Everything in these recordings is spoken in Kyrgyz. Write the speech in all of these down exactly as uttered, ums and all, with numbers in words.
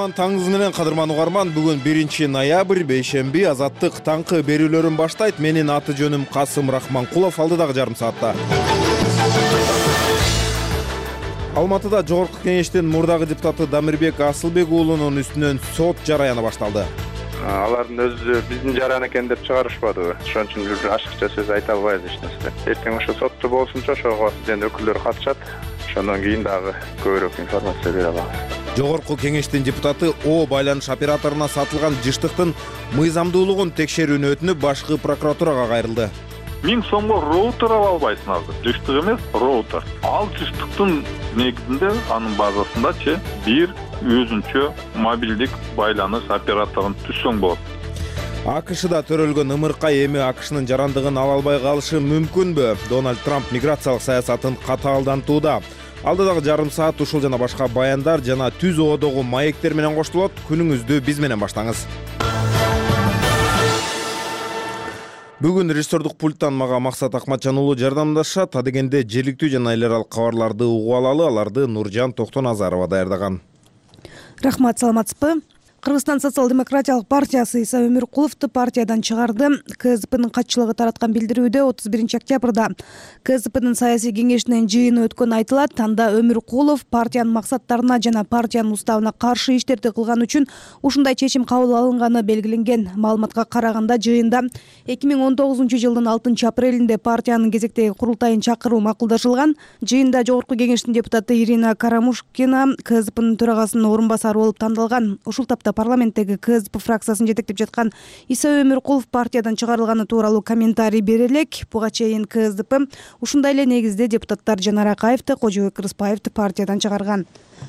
кутман таңыңыз менен кадырман угарман. Бүгүн биринчи ноябрь бейшемби. Азаттык таңкы берүүлөрүн баштайт. Менин аты жөнүм Касым Рахманкулов. Алдыдагы жарым саатта Алматыда Жогорку Кеңештин мурдагы депутаты Дамирбек Асылбек уулунун үстүнөн сот жараяны башталды. Алардын өзү биздин жаран экен деп чыгарышпадыбы. Ошон үчүн бир ашыкча сөз айта албайбыз эч нерсе. Эртең ошо сотту болсунча ошого сизден өкүлдөр катышат. Ошондон кийин дагы көбүрөөк информация бере алабыз. Жогорку Кеңештин депутаты О байланыш операторуна сатылган жыштыктын мыйзамдуулугун текшерүүнү өтүнүп, башкы прокуратурага кайрылды. Миң сомго роутер ала албайсың азыр. Жыштык эмес, роутер. Ал жыштыктын негизинде анын базасындачы бир өзүнчө мобилдик байланыш операторун түзсөң болот. АКШда төрөлгөн ымыркай эми АКШнын жарандыгын ала албай калышы мүмкүнбү? Дональд Трамп миграциялык саясатын катаалдантууда. Алдыдагы жарым саат ушул жана башка баяндар жана түз оодогу маектер менен коштолот. Күнүңүздү биз менен баштаңыз. Бүгүн режиссердук пульттан мага Максат Акматжан уулу жардамдашат. Адегенде жергиликтүү жана эл аралык кабарларды угуп алалы. Аларды Нуржан Токтоназарова даярдаган. Рахмат, саламатсызбы? Кыргызстан социал-демократиялык партиясы Иса Өмүркуловду партиядан чыгарды. КСДПнын катчылыгы тараткан билдирүүдө отуз биринчи октябрда КСДПнын саясий кеңешинин жыйыны өткөнү айтылат. Анда Өмүркулов партиянын максаттарына жана партиянын уставына каршы иштерди кылган үчүн ушундай чечим кабыл алынганы белгиленген. Маалыматка караганда жыйында эки миң он тогузунчу жылдын алтынчы апрелинде партиянын кезектеги курултайын чакыруу макулдашылган. Жыйында Жогорку Кеңештин депутаты Ирина Карамушкина КСДПнын төрагасынын орун басары болуп тандалган. Ушул тапта парламенттеги КСДП фракциясын жетектеп жаткан Иса Өмүркулов партиядан чыгарылганы тууралуу комментарий бере элек. Буга чейин КСДП ушундай эле негизде депутаттар Жанар Акаевди, Кожобек Рыспаевди партиядан чыгарган.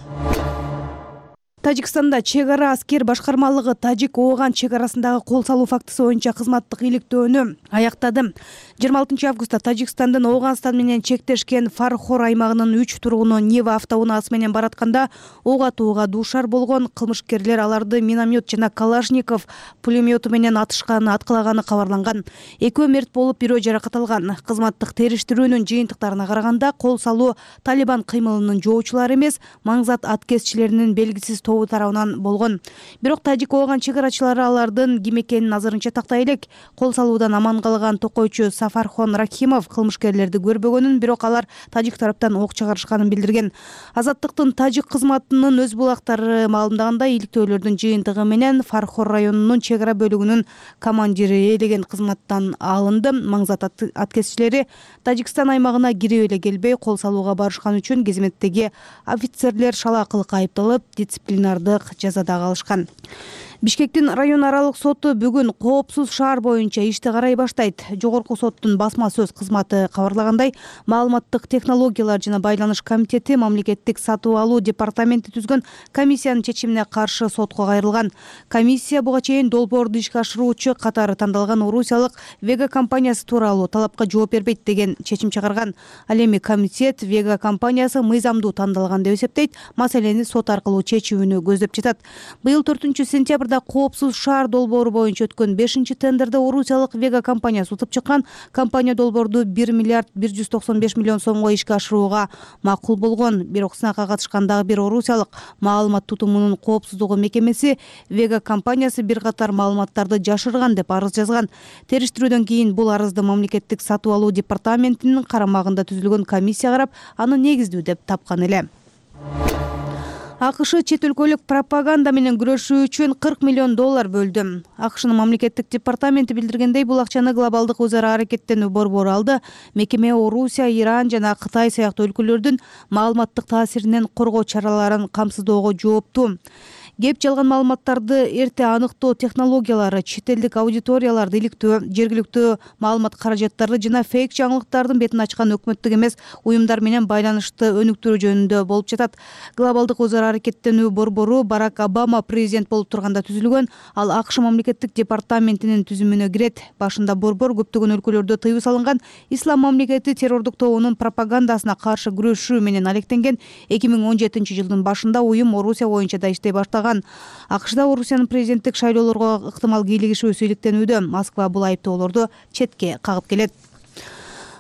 Тажикстанда чек ара аскер башкармалыгы Тажик Ооган чек арасындагы кол салуу фактысы боюнча кызматтык иликтөөнү аяктады. жыйырма алтынчы августта Тажикстандын Ооганстан менен чектешкен Фархор аймагынын үч тургуну Нева автоунаасы менен баратканда ок атууга дуушар болгон. Кылмышкерлер аларды миномет жана Калашников пулемету менен атышканы, аткылаганы кабарланган. Экөө мерт болуп, бирөө жаракат алган. Кызматтык териштирүүнүн жыйынтыктарына караганда кол салуу Талибан кыймылынын жоочулары эмес, маңзат аткезчилеринин белгисиз тобу тарабынан болгон. Бирок Тажик Ооган чек арачылары алардын ким экенин азырынча тактай элек. Кол салуудан аман калган токойчу Сафархон Рахимов кылмышкерлерди көрбөгөнүн, бирок алар тажик тараптан ок чыгарышканын билдирген. Азаттыктын тажик кызматынын өз булактары маалымдагандай, иликтөөлөрдүн жыйынтыгы менен Фархор районунун чек ара бөлүгүнүн командири ээлеген кызматтан алынды. Маңзат аткезчилери Тажикстан аймагына кирип эле келбей, кол салууга барышкан үчүн кызметтеги офицерлер шалаакылыкка айыпталып, дисциплинардык жазада калышкан. Бишкектин район аралык соту бүгүн коопсуз шаар боюнча ишти карай баштайт. Жогорку соттун басма сөз кызматы кабарлагандай, маалыматтык технологиялар жана байланыш комитети мамлекеттик сатып алуу департаменти түзгөн комиссиянын чечимине каршы сотко кайрылган. Комиссия буга чейин долбоорду ишке ашыруучу катары тандалган орусиялык Вега компаниясы тууралуу талапка жооп бербейт деген чечим чыгарган. Ал эми комитет Вега компаниясы мыйзамдуу тандалган деп эсептейт, маселени сот аркылуу чечүүнү көздөп жатат. Быйыл төртүнчү сентябрда коопсуз шаар долбоору боюнча өткөн бешинчи тендерде орусиялык Вега компаниясы утуп чыккан. Компания долбоорду бир миллиард бир жүз токсон беш миллион сомго ишке ашырууга макул болгон. Бирок сынакка катышкан дагы бир орусиялык маалымат тутумунун коопсуздугу мекемеси Вега компаниясы бир катар маалыматтарды жашырган деп арыз жазган. Териштирүүдөн кийин бул арызды мамлекеттик сатып алуу департаментинин карамагында түзүлгөн комиссия карап, аны негиздүү деп тапкан эле. АКШ чет өлкөлүк пропаганда менен күрөшүү үчүн кырк миллион доллар бөлдү. АКШнын мамлекеттик департаменти билдиргендей, бул акчаны глобалдык өз ара аракеттенүү борбору алды. Мекеме Орусия, Иран жана Кытай сыяктуу өлкөлөрдүн маалыматтык таасиринен коргоо чараларын камсыздоого жооптуу. Кеп жалган маалыматтарды эрте аныктоо технологиялары, чет элдик аудиторияларды иликтөө, жергиликтүү маалымат каражаттары жана фейк жаңылыктардын бетин ачкан өкмөттүк эмес уюмдар менен байланышты өнүктүрүү жөнүндө болуп жатат. Глобалдык өз ара аракеттенүү борбору Барак Обама президент болуп турганда түзүлгөн. Ал АКШ мамлекеттик департаментинин түзүмүнө кирет. Башында борбор көптөгөн өлкөлөрдө тыюу салынган ислам мамлекети террордук тобунун пропагандасына каршы күрөшүү менен алектенген. эки миң он жетинчи жылдын башында уюм Орусия боюнча да иштей баштаган. АКШда Орусиянын президенттик шайлоолорго ыктымал кийлигишүүсү иликтенүүдө. Москва бул айыптоолорду четке кагып келет.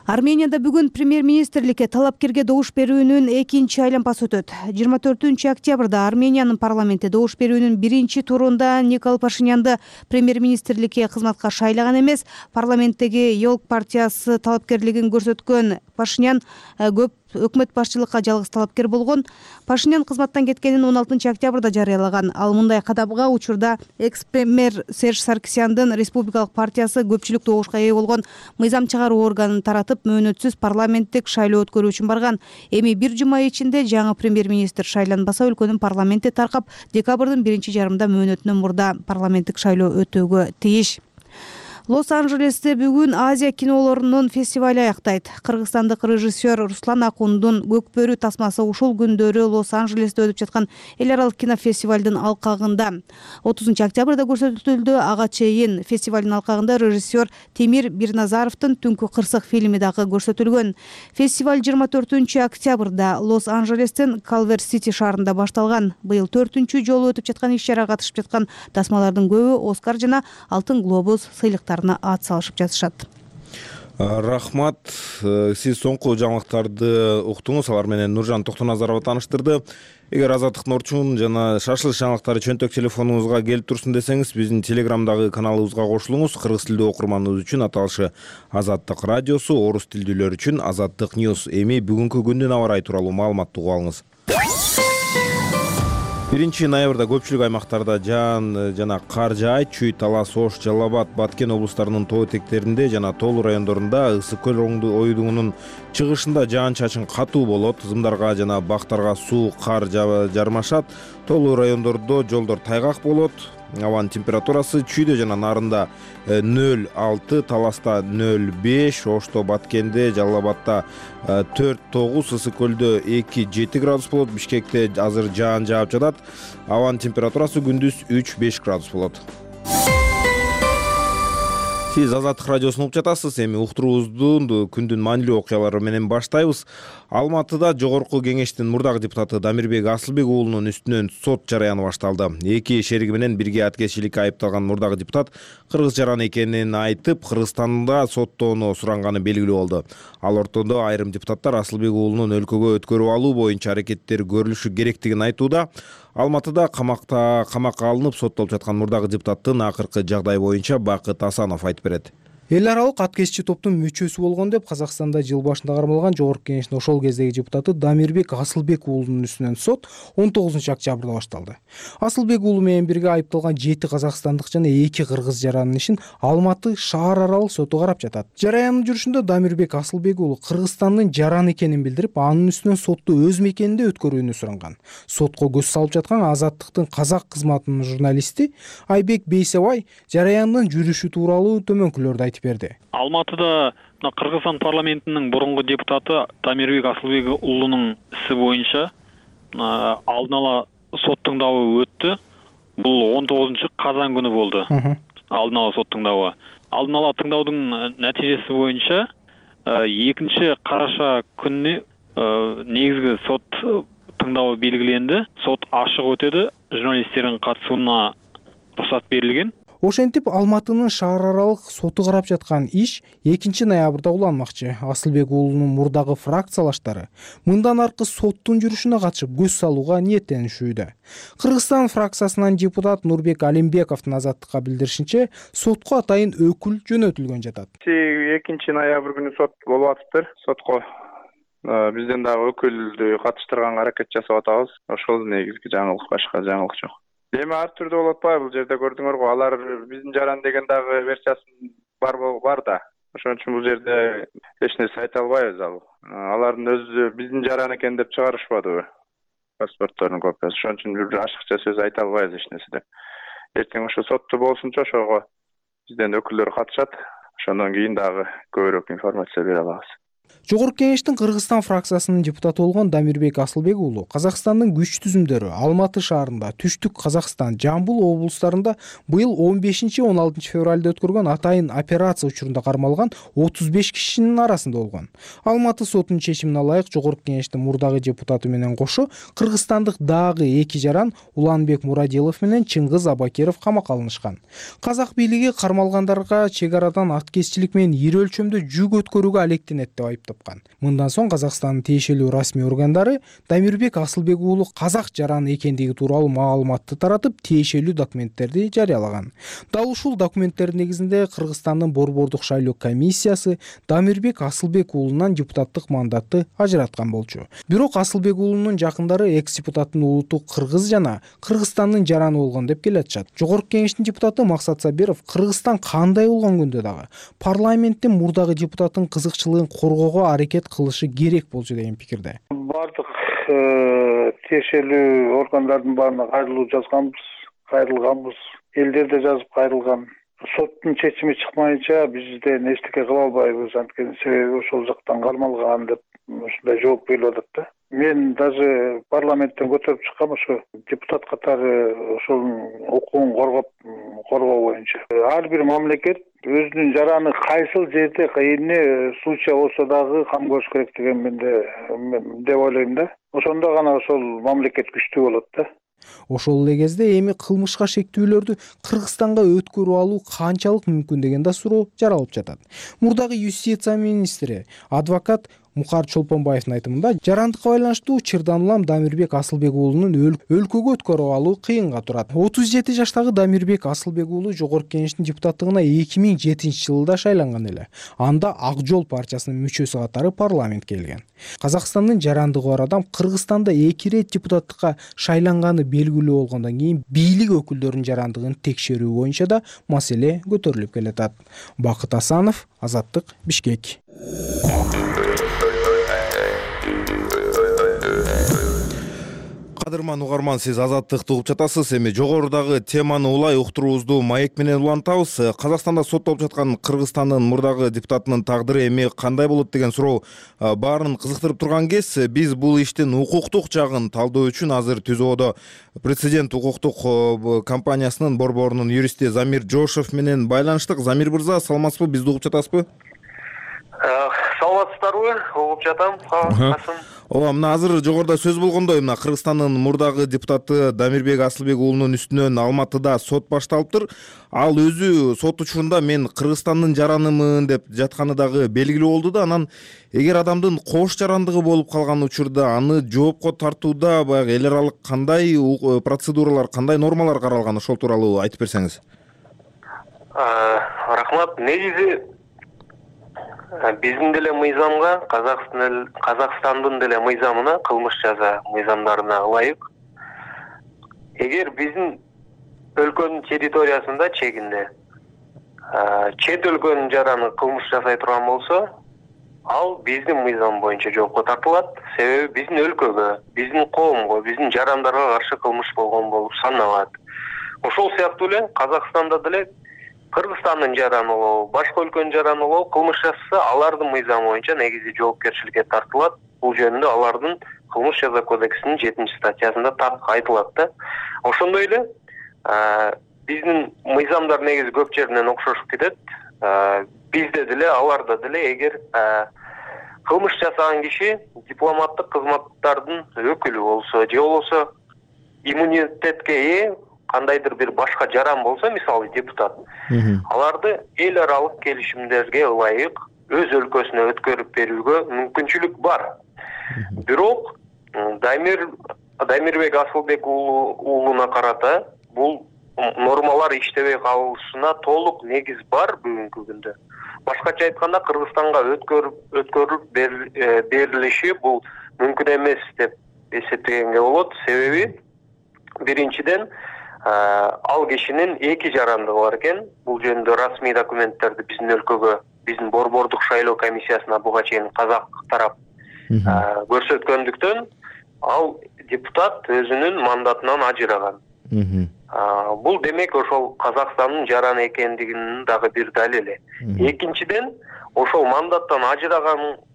Арменияда бүгүн премьер-министрликке талапкерге добуш берүүнүн экинчи айланпасы өтөт. жыйырма төртүнчү октябрда Армениянын парламенти добуш берүүнүн биринчи турунда Никол Пашинянды премьер-министрликке кызматка шайлаган эмес. Парламенттеги Йолк партиясы талапкерлигин көрсөткөн Пашинян көп өкмөт башчылыкка жалгыз талапкер болгон. Пашинян кызматтан кеткенин он алтынчы октябрда жарыялаган. Ал мындай кадамга учурда экс-премьер Серж Саркисяндын республикалык партиясы көпчүлүк добушка ээ болгон мыйзам чыгаруу органын таратып, мөөнөтсүз парламенттик шайлоо өткөрүү үчүн барган. Эми бир жума ичинде жаңы премьер-министр шайланбаса, өлкөнүн парламенти таркап, декабрдын биринчи жарымында мөөнөтүнөн мурда парламенттик шайлоо өтүүгө тийиш. Лос-Анджелесте бүгүн Азия кинолорунун фестивали аяктайт. Кыргызстандык режиссер Руслан Акундун Көкбөрү тасмасы ушул күндөрү Лос-Анджелесте өтүп жаткан эл аралык кинофестивалдын алкагында отузунчу октябрда көрсөтүлдү. Ага чейин фестивалдын алкагында режиссер Темир Бирназаровдун Түнкү кырсык фильми дагы көрсөтүлгөн. Фестиваль жыйырма төртүнчү октябрда Лос-Анджелестин Калвер-Сити шаарында башталган. Быйыл төртүнчү жолу өтүп жаткан иш-чарага катышып жаткан тасмалардын көбү Оскар жана Алтын глобус сыйлыктарына ат салышып жатышат. Рахмат. Сиз соңку жаңылыктарды уктуңуз. Алар менен Нуржан Токтоназарова тааныштырды. Эгер Азаттыктын орчун жана шашылыш жаңылыктары чөнтөк телефонуңузга келип турсун десеңиз, биздин Телеграмдагы каналыбызга кошулуңуз. Кыргыз тилдүү окурманыбыз үчүн аталышы Азаттык радиосу, орус тилдүүлөр үчүн Азаттык Ньюс. Эми бүгүнкү күндүн аба ырайы тууралуу маалыматты угуп алыңыз. биринчи ноябрда көпчүлүк аймактарда жаан жана кар жаайт. Чүй, Талас, Ош, Жалал Абад, Баткен облустарынын тоо этектеринде жана тоолуу райондорунда Ысык көл оюдугунун чыгышында жаан-чачын катуу болот. Тызымдарга жана бактарга суу, кар жармашат. Тоолуу райондордо жолдор тайгак болот. Абанын температурасы чүйдө жана нарында нөл алты, Таласта нөл беш, Ошто, Баткенде, Жалал Абадта төрт тогуз, Ысык көлдө эки жети градус болот. Бишкекте азыр жаан жаап жатат. Абанын температурасы күндүз үч беш градус болот. Сиз Азаттык радиосун угуп жатасыз. Эми уктуруубуздун күндүн маанилүү окуялары менен баштайбыз. Алматыда Жогорку кеңештин мурдагы депутаты Дамирбек Асылбек уулунун үстүнөн сот жараяны башталды. Эки шериги менен бирге аткезчиликке айыпталган мурдагы депутат кыргыз жараны экенин айтып, Кыргызстанда соттоону суранганы белгилүү болду. Ал ортодо айрым депутаттар Асылбек уулунун өлкөгө өткөрүп алуу боюнча аракеттер көрүлүшү керектигин айтууда. Алматыда камакта камакка алынып соттолуп жаткан мурдагы депутаттын акыркы жагдай боюнча Бакыт Асанов айтып берет. Эл аралык аткезчи топтун мүчөсү болгон деп Казакстанда жыл башында кармалган Жогорку кеңештин ошол кездеги депутаты Дамирбек Асылбек уулунун үстүнөн сот он тогузунчу октябрда башталды. Асылбек уулу менен бирге айыпталган жети казакстандык жана эки кыргыз жаранын ишин Алматы шаар аралык соту карап жатат. Жараянын жүрүшүндө Дамирбек Асылбек уулу Кыргызстандын жараны экенин билдирип, анын үстүнөн сотту өз мекенинде өткөрүүнү суранган. Сотко көз салып жаткан Азаттыктын казак кызматынын журналисти Айбек Бейсебай жараяндын жүрүшү тууралуу төмөнкүлөрдү айтып берди. Алматыда Кыргызстан парламентинин бурунку депутаты Дамирбек Асылбек уулунун иши боюнча алдын ала сот тыңдабы өттү. Бул он тогузунчу казан күнү болду. Алдын ала сот тыңдабы. Алдын ала тыңдаудун натыйжеси боюнча экинчи караша күнү негизги сот тыңдабы белгиленди. Сот ачык өтөдү. Журналисттердин катышууна уруксат берилген. Ошентип Алматынын шаар аралык соту карап жаткан иш экинчи ноябрда уланмакчы. Асылбек уулунун мурдагы фракциялаштары мындан аркы соттун жүрүшүнө катышып көз салууга ниеттенишүүдө. Кыргызстан фракциясынан депутат Нурбек Алимбековдун Азаттыкка билдиришинче, сотко атайын өкүл жөнөтүлгөн жатат. экинчи ноябрь күнү сот болуп атыптыр. Сотко бизден дагы өкүлдү катыштырганга аракет жасап атабыз. Ошол негизги жаңылык, башка жаңылык жок. Эми ар түрдүү болуп атпайбы? Бул жерде көрдүңөр го, алар биздин жаран деген дагы версиясы бар бар да. Ошон үчүн бул жерде эч нерсе айта албайбыз ал. Алардын өзү биздин жаран экен деп чыгарышпадыбы? Паспорттордун копиясы. Ошон үчүн бир ашыкча сөз айта албайбыз эч нерсе деп. Эртең ошо сотту болсунчу ошого бизден өкүлдөр катышат. Ошондон кийин дагы көбүрөөк информация бере алабыз. Жогорку Кеңештин Кыргызстан фракциясынын депутаты болгон Дамирбек Асылбек уулу Казакстандын күч түзүмдөрү Алматы шаарында, Түштүк Казакстан, Жамбыл облустарында быйыл он бешинчи он алтынчы февралда өткөргөн атайын операция учурунда кармалган отуз беш кишинин арасында болгон. Алматы сотунун чечимине ылайык Жогорку Кеңештин мурдагы депутаты менен кошо кыргызстандык дагы эки жаран Уланбек Мурадилов менен Чыңгыз Абакиров камакка алынышкан. Казак бийлиги кармалгандарга чек арадан аткезчилик менен ири өлчөмдө жүк өткөрүүгө алектенет деп айыптап. Мындан соң Казакстандын тиешелүү расмий органдары Дамирбек Асылбек уулу казак жараны экендиги тууралуу маалыматты таратып, тиешелүү документтерди жарыялаган. Дал ушул документтер негизинде Кыргызстандын Борбордук шайлоо комиссиясы Дамирбек Асылбек уулунан депутаттык мандатты ажыраткан болчу. Бирок Асылбек уулунун жакындары экс-депутаттын улуту кыргыз жана Кыргызстандын жараны болгон деп келатышат. Жогорку Кеңештин депутаты Максат Сабиров Кыргызстан кандай болгон күндө дагы парламенттин мурдагы депутаттын кызыкчылыгын коргоого аракет кылышы керек болчу деген пикирде. Бардык тиешелүү органдардын баарына кайрылуу жазганбыз, кайрылганбыз. Элдер да жазып кайрылган. Соттун чечими чыкмайынча бизден эчтеке кыла албайбыз, анткени себеби ошол жактан кармалган деп ушундай жооп берилип атат да. Мен даже парламенттен көтөрүп чыккам ошо депутат катары ошонун укугун коргоп коргоо боюнча. Ар бир мамлекет өзүнүн жараны кайсыл жерде эмне случай болсо дагы кам көрүш керек деген менде деп ойлойм да. Ошондо гана ошол мамлекет күчтүү болот да. Ошол эле кезде эми кылмышка шектүүлөрдү Кыргызстанга өткөрүп алуу канчалык мүмкүн деген да суроо жаралып жатат. Мурдагы юстиция министри, адвокат Мукар Чолпонбаевдин айтымында жарандыкка байланыштуу чырдан улам Дамирбек Асылбек уулунун өлкөгө өткөрүп алуу кыйынга турат. отуз жети жаштагы Дамирбек Асылбек уулу Жогорку Кеңештин депутаттыгына эки миң жетинчи жылда шайланган эле. Анда Ак Жол партиясынын мүчөсү катары парламентке келген. Казакстандын жарандыгы бар адам Кыргызстанда эки ирет депутаттыкка шайланганы белгилүү болгондон кийин бийлик өкүлдөрүнүн жарандыгын текшерүү боюнча да маселе көтөрүлүп келатат. Бакыт Асанов, Азаттык, Бишкек. Кадырман угарман, сиз Азаттыкты угуп жатасыз. Эми жогорудагы теманы улай уктуруубузду маек менен улантабыз. Казакстанда соттолуп жаткан Кыргызстандын мурдагы депутатынын тагдыры эми кандай болот деген суроо баарын кызыктырып турган кез. Биз бул иштин укуктук жагын талдоо үчүн азыр Түзөөдө Президент укуктук компаниясынын борборунун юристи Замир Жошев менен байланыштык. Замир мырза, саламатсызбы? Бизди угуп жатасызбы? Саламатсыздарбы? Угуп жатам. Касым. Ооба, мына азыр жогоруда сөз болгондой, мына Кыргызстандын мурдагы депутаты Дамирбек Асылбек уулунун үстүнөн Алматыда сот башталыптыр. Ал өзү сот учурунда мен Кыргызстандын жаранымын деп жатканы дагы белгилүү болду да. Анан эгер адамдын кош жарандыгы болуп калган учурда аны жоопко тартууда баягы эл аралык кандай процедуралар, кандай нормалар каралган, ошол тууралуу айтып берсеңиз. Рахмат. Негизи биздин деле мыйзамга, Казакстандын деле мыйзамына, кылмыш жаза мыйзамдарына ылайык, эгер биздин өлкөнүн территориясында чегинде чет өлкөнүн жараны кылмыш жасай турган болсо, ал биздин мыйзам боюнча жоопко тартылат. Себеби биздин өлкөгө, биздин коомго, биздин жарандарга каршы кылмыш болгон болуп саналат. Ошол сыяктуу эле Казакстанда деле Кыргызстандын жараны болобу, башка өлкөнүн жараны болобу кылмыш жасаса, алардын мыйзамы боюнча негизи жоопкерчиликке тартылат. Бул жөнүндө алардын кылмыш жаза кодексинин жетинчи статьясында так айтылат да. Ошондой эле биздин мыйзамдар негизи көп жеринен окшошуп кетет. Бизде деле, аларда деле эгер кылмыш жасаган киши дипломаттык кызматтардын өкүлү болсо, же болбосо иммунитетке ээ кандайдыр бир башка жаран болсо, мисалы депутат, аларды эл аралык келишимдерге ылайык өз өлкөсүнө өткөрүп берүүгө мүмкүнчүлүк бар. Бирок Дамир Дамирбек Асылбек уулуна карата бул нормалар иштебей калышына толук негиз бар бүгүнкү күндө. Башкача айтканда, Кыргызстанга өткөрүп өткөрүп берилиши бул мүмкүн эмес деп эсептегенге болот. Себеби биринчиден ал кишинин эки жарандыгы бар экен. Бул жөнүндө расмий документтерди биздин өлкөгө, биздин борбордук шайлоо комиссиясына буга чейин казак тарап көрсөткөндүктөн ал депутат өзүнүн мандатынан ажыраган. Бул демек ошол Казакстандын жараны экендигинин дагы бир далили. Экинчиден, ошол мандаттан ажыраган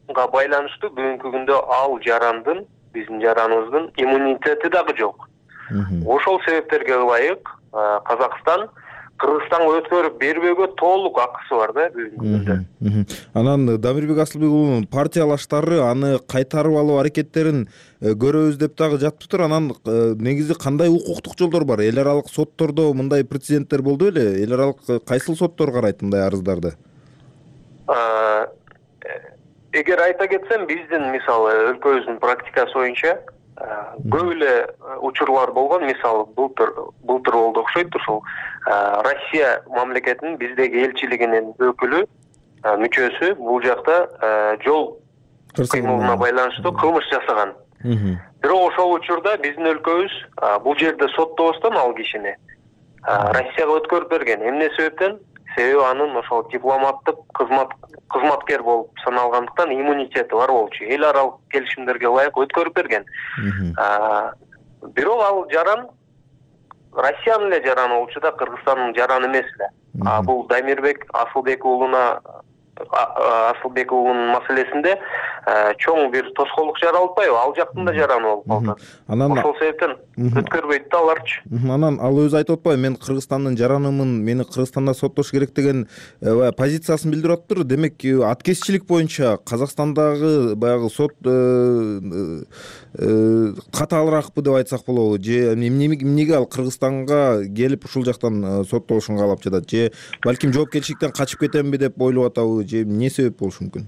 байланыштуу бүгүнкү күндө ал жарандын, биздин жараныбыздын иммунитети дагы жок. Ошол себептерге ылайык Казакстан Кыргызстанга өткөрүп бербөөгө толук акысы бар да бүгүнкү күндө. Анан Дамирбек Асылбек уулунун партиялаштары аны кайтарып алуу аракеттерин көрөбүз деп дагы жатыптыр. Анан негизи кандай укуктук жолдор бар? Эл аралык соттордо мындай прецеденттер болду беле? Эл аралык кайсыл соттор карайт мындай арыздарды? Эгер айта кетсем, биздин мисалы өлкөбүздүн практикасы боюнча көп эле учурлар болгон. Мисалы былтыр былтыр болду окшойт. Ушул Россия мамлекетинин биздеги элчилигинин өкүлү, мүчөсү бул жакта жол кыймылына байланыштуу кылмыш жасаган. Бирок ошол учурда биздин өлкөбүз бул жерде соттобостон ал кишини Россияга өткөрүп берген. Эмне себептен? Себеби анын ошол дипломаттык кызмат кызматкер болуп саналгандыктан иммунитети бар болчу. Эл аралык келишимдерге ылайык өткөрүп берген. Бирок ал жаран Россиянын эле жараны болчу да, Кыргызстандын жараны эмес эле. А бул Дамирбек Асылбек уулуна Асылбек уулунун маселесинде чоң бир тоскоолдук жаралбайбы? Ал жактын да жараны болуп калды. Ошол себептен өткөрбөйт да аларчы. Анан ал өзү айтып атпайбы, мен Кыргызстандын жаранымын, мени Кыргызстанда соттош керек деген позициясын билдирип атыптыр. Демек, аткезчилик боюнча Казакстандагы баягы сот катаалыраакпы деп айтсак болобу? Же эмнеге ал Кыргызстанга келип ушул жактан соттолушун каалап жатат? Же балким жоопкерчиликтен качып кетемби деп ойлоп атабы? Же эмне себеп болушу мүмкүн?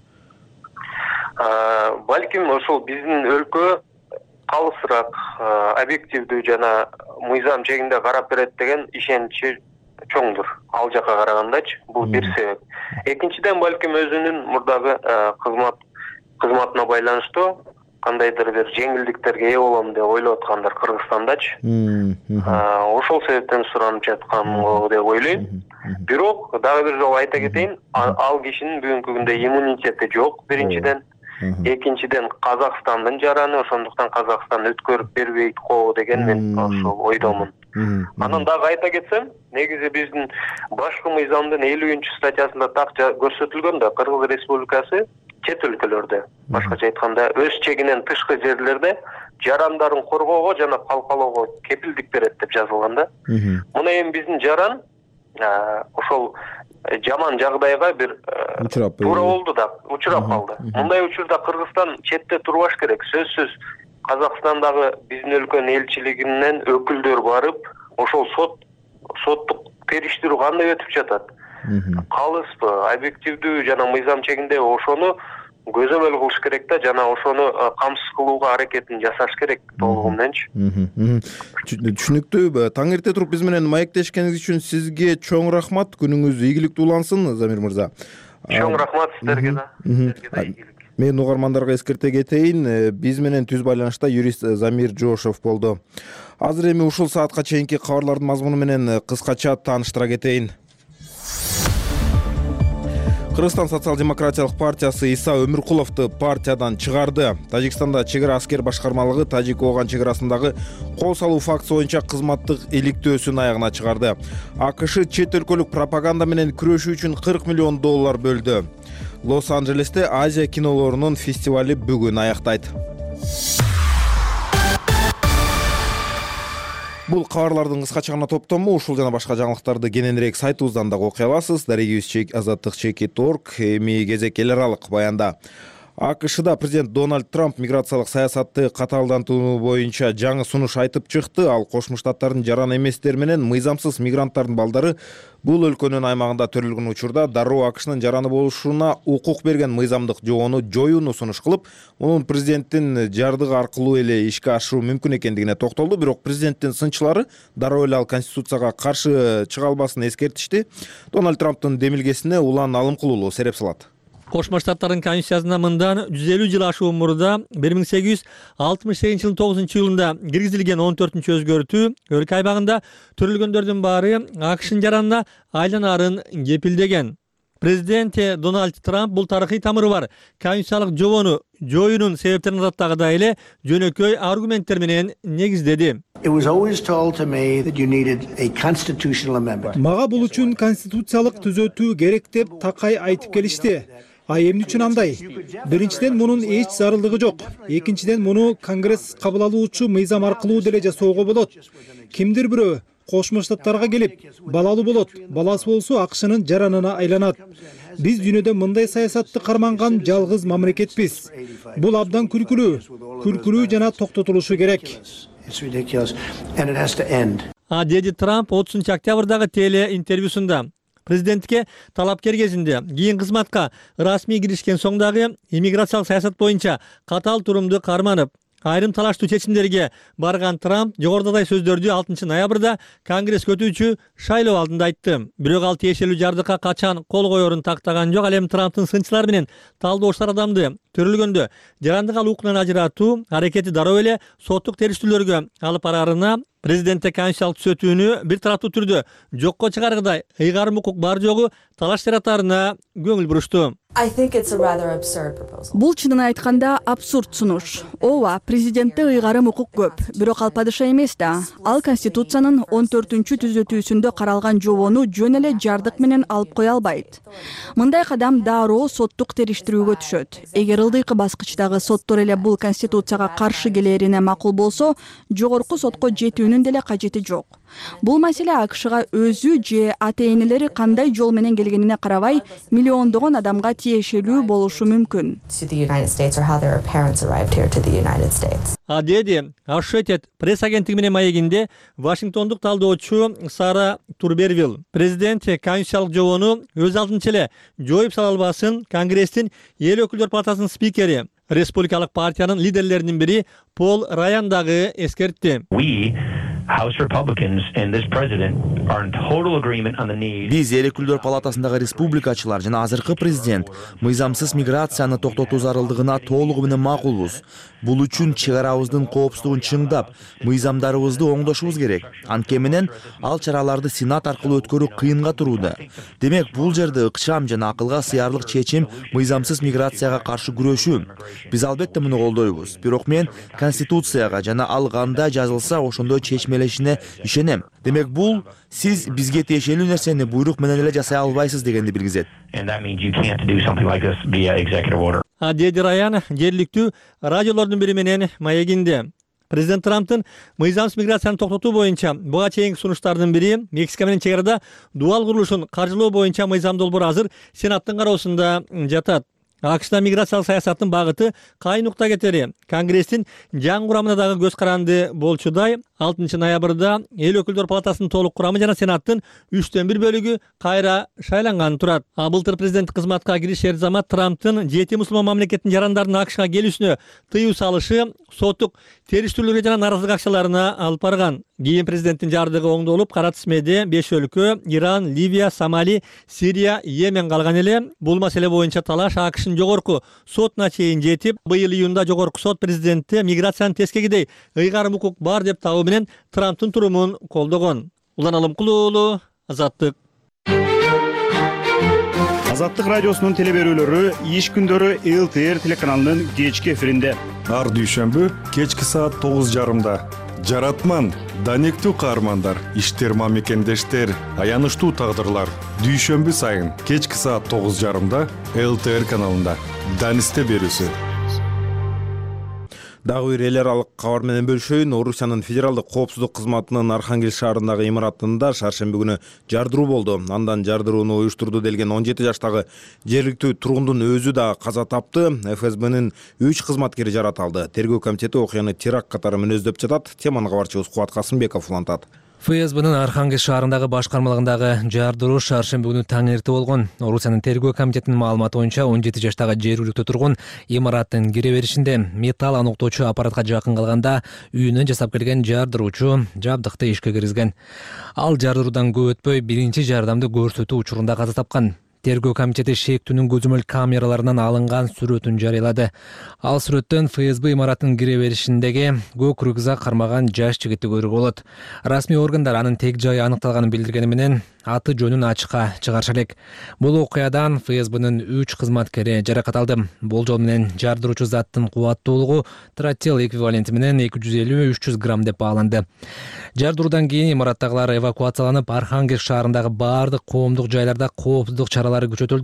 Балким ошол биздин өлкө калысыраак, объективдүү жана мыйзам чегинде карап берет деген ишеничи чоңдур ал жака карагандачы. Бул бир себеп. Экинчиден, балким өзүнүн мурдагы кызмат кызматына байланыштуу кандайдыр бир жеңилдиктерге ээ болом деп ойлоп аткандар Кыргызстандачы. Ошол себептен суранып жаткан деп ойлойм. Бирок дагы бир жолу айта кетейин, ал кишинин бүгүнкү күндө иммунитети жок, биринчиден. Экинчиден, Казакстандын жараны, ошондуктан Казакстан өткөрүп бербейт го деген мен ошол ойдомун. Анан дагы айта кетсем, негизи биздин башкы мыйзамдын элүүнчү статьясында так көрсөтүлгөн да, Кыргыз Республикасы чет өлкөлөрдө, башкача айтканда, өз чегинен тышкы жерлерде жарандарын коргоого жана калкалоого кепилдик берет деп жазылган да. Муну эми биздин жаран ошол жаман жагдайга бир туура болду да, учурап калды. Мындай учурда Кыргызстан четте турбаш керек. Сөзсүз Казакстандагы биздин өлкөнүн элчилигинен өкүлдөр барып, ошол сот соттук териштирүү кандай өтүп жатат? Калыспы, объективдүү жана мыйзам чегинде ошону көзөмөл кылыш керек да, жана ошону камсыз кылууга аракетин жасаш керек толугу мененчи. Түшүнүктүү. Таң эрте туруп биз менен маектешкениңиз үчүн сизге чоң рахмат. Күнүңүз ийгиликтүү улансын, Замир мырза. Чоң рахмат сиздерге да. Мен угармандарга эскерте кетейин, биз менен түз байланышта юрист Замир Жошов болду. Азыр эми ушул саатка чейинки кабарлардын мазмуну менен кыскача тааныштыра кетейин. Кыргызстан социал-демократиялык партиясы Иса Өмүркуловду партиядан чыгарды. Тажикстанда чек ара аскер башкармалыгы Тажик-Ооган чек арасындагы кол салуу фактысы боюнча кызматтык иликтөөсүн аягына чыгарды. АКШ чет өлкөлүк пропаганда менен күрөшүү үчүн кырк миллион доллар бөлдү. Лос-Анджелесте Азия кинолорунун фестивали бүгүн аяктайт. Бул кабарлардын кыскача гана топтому. Ушул жана башка жаңылыктарды кененирээк сайтыбыздан дагы окуй аласыз. Дарегибиз чек азаттык чекит точка орг. Эми кезек эл аралык баянда. АКШда президент Дональд Трамп миграциялык саясатты катаалдантуу боюнча жаңы сунуш айтып чыкты. Ал Кошмо Штаттардын жаран эместер менен мыйзамсыз мигранттардын балдары бул өлкөнүн аймагында төрөлгөн учурда дароо АКШнын жараны болушуна укук берген мыйзамдык жобону жоюуну сунуш кылып, мунун президенттин жардыгы аркылуу эле ишке ашыруу мүмкүн экендигине токтолду. Бирок президенттин сынчылары дароо эле ал конституцияга каршы чыга албасын эскертишти. Дональд Трамптын демилгесине улан алымкулуулуу сереп салат. Кошмо Штаттардын конституциясына мындан жүз элүү жыл ашуун мурда бир миң сегиз жүз алтымыш сегизинчи жылдын тогузунчу июлунда киргизилген он төртүнчү өзгөртүү өлкө аймагында төрөлгөндөрдүн баары АКШнын жаранына айланаарын кепилдеген. Президент Дональд Трамп бул тарыхый тамыры бар конституциялык жобону жоюунун себептерин ататтагыдай эле жөнөкөй аргументтер менен негиздеди. Мага бул үчүн конституциялык түзөтүү керек деп такай айтып келишти. А эмне үчүн андай? Биринчиден, мунун эч зарылдыгы жок. Экинчиден, муну Конгресс кабыл алуучу мыйзам аркылуу деле жасоого болот. Кимдир бирөө Кошмо Штаттарга келип, балалуу болот. Баласы болсо АКШнын жаранына айланат. Биз дүйнөдө мындай саясатты карманган жалгыз мамлекетпиз. Бул абдан күлкүлүү, күлкүлүү жана токтотулушу керек. А деди Трамп отузунчу октябрдагы теле интервьюсунда президентке талапкер кезинде кийин кызматка расмий киришкен соң дагы иммиграциялык саясат боюнча катаал турумду карманып, айрым талаштуу чечимдерге барган Трамп жогорудагы сөздөрдү алтынчы ноябрда Конгресс өтүүчү шайлоо алдында айтты. Бирок ал тиешелүү жардыкка качан кол коерун тактаган жок. Ал эми Трамптын сынчылары менен талдоочулар адамды төрөлгөндө жарандык алуу укугунан ажыратуу аракети дароо эле соттук териштүүлөргө алып бараарына, президентте конституциялык түзөтүүнү бир тараптуу түрдө жокко чыгаргыдай ыйгарым укук бар жогу талаш жаратаарына көңүл бурушту. Бул чынын айтканда абсурд сунуш. Ооба, президентте ыйгарым укук көп, бирок ал падыша эмес да. Ал Конституциянын он төртүнчү түзөтүүсүндө каралган жобону жөн эле жардык менен алып кое албайт. Мындай кадам дароо соттук териштирүүгө түшөт. Эгер ылдыйкы баскычтагы соттор эле бул Конституцияга каршы келерине макул болсо, жогорку сотко жетүүнүн деле кажети жок. Бул маселе АКШга өзү же ата энелери кандай жол менен келгенине карабай, миллиондогон адамга тиешелүү болушу мүмкүн. А деди Associated пресс агенттиги менен маегинде Вашингтондук талдоочу Сара Турбервилл президент конституциялык жобону өз алдынча эле жоюп сала албасын Конгресстин эл өкүлдөр палатасынын спикери, республикалык партиянын лидерлеринин бири Пол Раян дагы эскертти. Биз эл өкүлдөр палатасындагы республикачылар жана азыркы президент мыйзамсыз миграцияны токтотуу зарылдыгына толугу менен макулбуз. Бул үчүн чыгарабыздын коопсуздугун чыңдап, мыйзамдарыбызды оңдошубуз керек. Анткени менен ал чараларды Сенат аркылуу өткөрүү кыйынга турууда. Демек, бул жерде ыкчам жана акылга сыярлык чечим мыйзамсыз миграцияга каршы күрөшүү. Биз албетте муну колдойбуз. Бирок мен Конституцияга жана ал кандай жазылса ошондой чечмелешине ишенем. Демек, бул сиз бизге тиешелүү нерсени буйрук менен эле жасай албайсыз дегенди билгизет. А деди Раян жергиликтүү радиолордун бири менен маегинде. Президент Трамптын мыйзамсыз миграцияны токтотуу боюнча буга чейинки сунуштардын бири Мексика менен чек арада дубал курулушун каржылоо боюнча мыйзам долбоору азыр Сенаттын кароосунда жатат. АКШда миграциялык саясаттын багыты кайын нукта кетери Конгресстин жаңы курамына дагы көз каранды болчудай. алтынчы ноябрда эл өкүлдөр палатасынын толук курамы жана Сенаттын үчтөн бир бөлүгү кайра шайланган турат. А былтыр президенттик кызматка киришер замат Трамптын жети мусулман мамлекеттин жарандардын АКШга келүүсүнө тыюу салышы соттук териштүүлөргө жана наразылык акцияларына алып барган. Кийин президенттин жардыгы оңдолуп, кара тизмеде беш өлкө Иран, Ливия, Сомали, Сирия, Йемен калган эле. Бул маселе боюнча талаш АКШнын жогорку сотуна чейин жетип, быйыл июнда жогорку сот президентти миграциянын тескегидей ыйгарым укук бар деп табуу менен Трамптын турумун колдогон. Улан Алымкулуу уулу, Азаттык. Азаттык радиосунун телеберүүлөрү иш күндөрү эл ти эр телеканалынын кечки эфиринде. Ар дүйшөмбү кечки саат тогуз жарымда. Жаратман, данектүү каармандар, иштер мамекендештер, аянычтуу тагдырлар. Дүйшөмбү сайын кечки саат тогуз жарымда эл ти эр каналында. Данисте берүүсү. Дагы бир эл аралык кабар менен бөлүшөйүн. Орусиянын федералдык коопсуздук кызматынын Архангель шаарындагы имаратында шаршемби күнү жардыруу болду. Андан жардырууну уюштурду делген он жети жаштагы жергиликтүү тургундун өзү да каза тапты. эф эс бнын үч кызматкери жаратылды. Тергөө комитети окуяны теракт катары мүнөздөп жатат. Теманы кабарчыбыз Кубат Касымбеков улантат. эф эс бнын Архангель шаарындагы башкармалыгындагы жардыруу шаршемби күнү таң эрте болгон. Орусиянын тергөө комитетинин маалыматы боюнча он жети жаштагы жергиликтүү тургун имараттын кире беришинде металл аныктоочу аппаратка жакын калганда үйүнөн жасап келген жардыруучу жабдыкты ишке киргизген. Ал жардыруудан көп өтпөй биринчи жардамды көрсөтүү учурунда каза тапкан. Тергөө комитети шектүүнүн көзөмөл камераларынан алынган сүрөтүн жарыялады. Ал сүрөттөн эф эс бэ имараттын кире беришиндеги көк рюкзак кармаган жаш жигитти көрүүгө болот. Расмий органдар анын тег жайы аныкталганын билдиргени менен аты жөнүн ачыкка чыгарыша элек. Бул окуядан эф эс бнын үч кызматкери жаракат алды. Болжол менен жардыруучу заттын кубаттуулугу тротил эквиваленти менен эки жүз элүү үч жүз грамм деп бааланды. Жардыруудан кийин имараттагылар эвакуацияланып, Архангель шаарындагы баардык коомдук жайларда коопсуздук чаралары күчөтүлдү.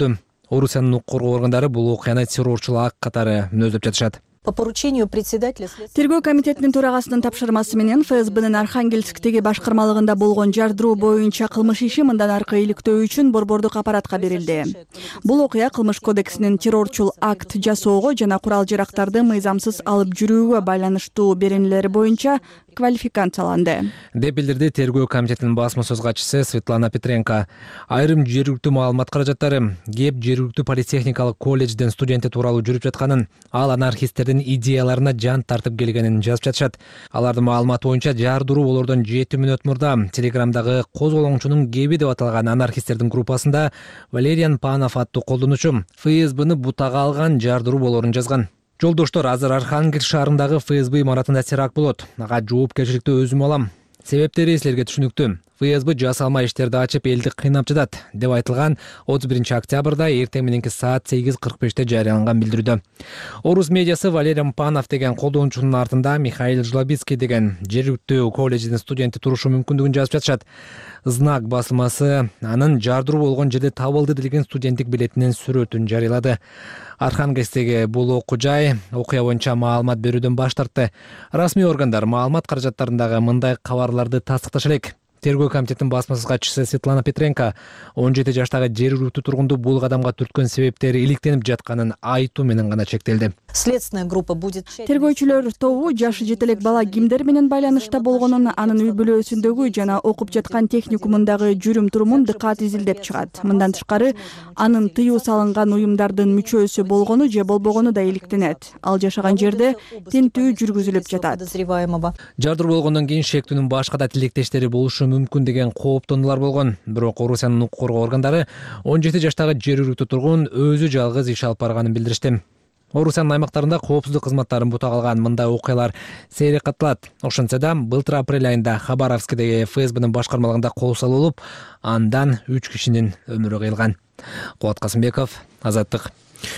Орусиянын укук коргоо органдары бул окуяны террорчулук акт катары мүнөздөп жатышат. По поручению председателя Тергөө комитетинин төрагасынын тапшырмасы менен ФСБнын Архангельсктеги башкармалыгында болгон жардыруу боюнча кылмыш иши мындан аркы иликтөө үчүн борбордук аппаратка берилди. Бул окуя кылмыш кодексинин террорчул акт жасоого жана курал жарактарды мыйзамсыз алып жүрүүгө байланыштуу беренелери боюнча квалификацияланды деп билдирди тергөө комитетинин басма сөз катчысы Светлана Петренко. Айрым жергиликтүү маалымат каражаттары кеп жергиликтүү политехникалык колледжден студенти тууралуу жүрүп жатканын, ал анархисттердин идеяларына жан тартып келгенин жазып жатышат. Алардын маалыматы боюнча жардыруу болордон жети мүнөт мурда Телеграмдагы козголоңчунун кеби деп аталган анархисттердин группасында Валериан Панов аттуу колдонуучу ФСБны бутага алган жардыруу болорун жазган. Жолдоштор, азыр Архангельск шаарындагы ФСБ имаратында теракт болот. Ага жоопкерчиликти өзүм алам. Себептери силерге түшүнүктүү. ФСБ жасалма иштерди ачып элди кыйнап жатат деп айтылган отуз биринчи октябрда эртең мененки саат сегиз кырк беште жарыяланган билдирүүдө. Орус медиасы Валериан Панов деген колдонуучунун артында Михаил Жлобицкий деген жергиликтүү колледждин студенти турушу мүмкүндүгүн жазып жатышат. Знак басылмасы анын жардыруу болгон жерде табылды делген студенттик билетинин сүрөтүн жарыялады. Архангельсктеги бул окуу жай окуя боюнча маалымат берүүдөн баш тартты. Расмий органдар маалымат каражаттарындагы мындай кабарларды тастыкташа элек. Тергөө комитетинин басма сөз катчысы Светлана Петренко он жети жаштагы жергиликтүү тургунду бул кадамга түрткөн себептери иликтенип жатканын айтуу менен гана чектелди. Следственная группа будет... Тергөөчүлөр тобу жашы жете элек бала кимдер менен байланышта болгонун, анын үй бүлөсүндөгү жана окуп жаткан техникумундагы жүрүм турумун дыкат изилдеп чыгат. Мындан тышкары, анын тыюу салынган уюмдардын мүчөсү болгону же болбогону да иликтенет. Ал жашаган жерде тинтүү жүргүзүлүп жатат. Жардыруу болгондон кийин шектүүнүн башка да тилектештери болушу мүмкүн деген кооптонуулар болгон. Бирок Орусиянын укук коргоо органдары он жети жаштагы жергиликтүү тургун өзү жалгыз иш алып барганын билдиришти. Орусиянын аймактарында коопсуздук кызматтарын бутага алган мындай окуялар сейрек катталат. Ошентсе да, былтыр апрель айында Хабаровскдеги ФСБнын башкармалыгында кол салынып, андан үч кишинин өмүрү кыйылган. Кубат Касымбеков, Азаттык.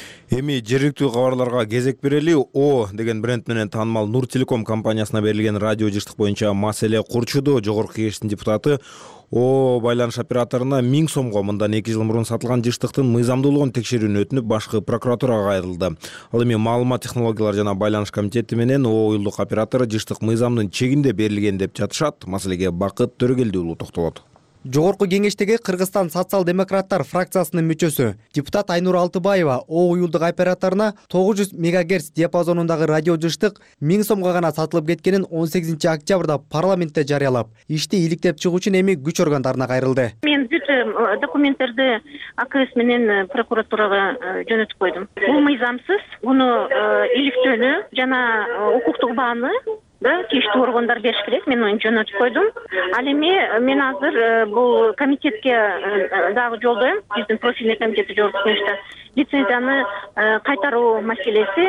Эми жергиликтүү кабарларга кезек берели. О деген бренд менен таанымал Нур Телеком компаниясына берилген радио жыштык боюнча маселе курчуду. Жогорку кеңештин депутаты О байланыш операторуна миң сомго мындан эки жыл мурун сатылган жыштыктын мыйзамдуулугун текшерүүнү өтүнүп, башкы прокуратурага кайрылды. Ал эми маалымат технологиялар жана байланыш комитети менен О уюлдук оператору жыштык мыйзамдын чегинде берилген деп жатышат. Маселеге Бакыт Төрөгелди уулу токтолот. Жогорку кеңештеги Кыргызстан социал-демократтар фракциясынын мүчөсү депутат Айнур Алтыбаева О уюлдук операторуна тогуз жүз мегагерц диапазонундагы радио жыштык миң сомго гана сатылып кеткенин он сегизинчи октябрда парламентте жарыялап, ишти иликтеп чыгуу үчүн эми күч органдарына кайрылды. Мен бүт документтерди АКС менен прокуратурага жөнөтүп койдум. Бул мыйзамсыз, муну иликтөөнү жана укуктук бааны да тийиштүү органдар бериш керек. Мен аны жөнөтүп койдум. Ал эми мен азыр бул комитетке дагы жолдойм. Биздин профильный комитети жогорку кеңеште лицензияны кайтаруу маселеси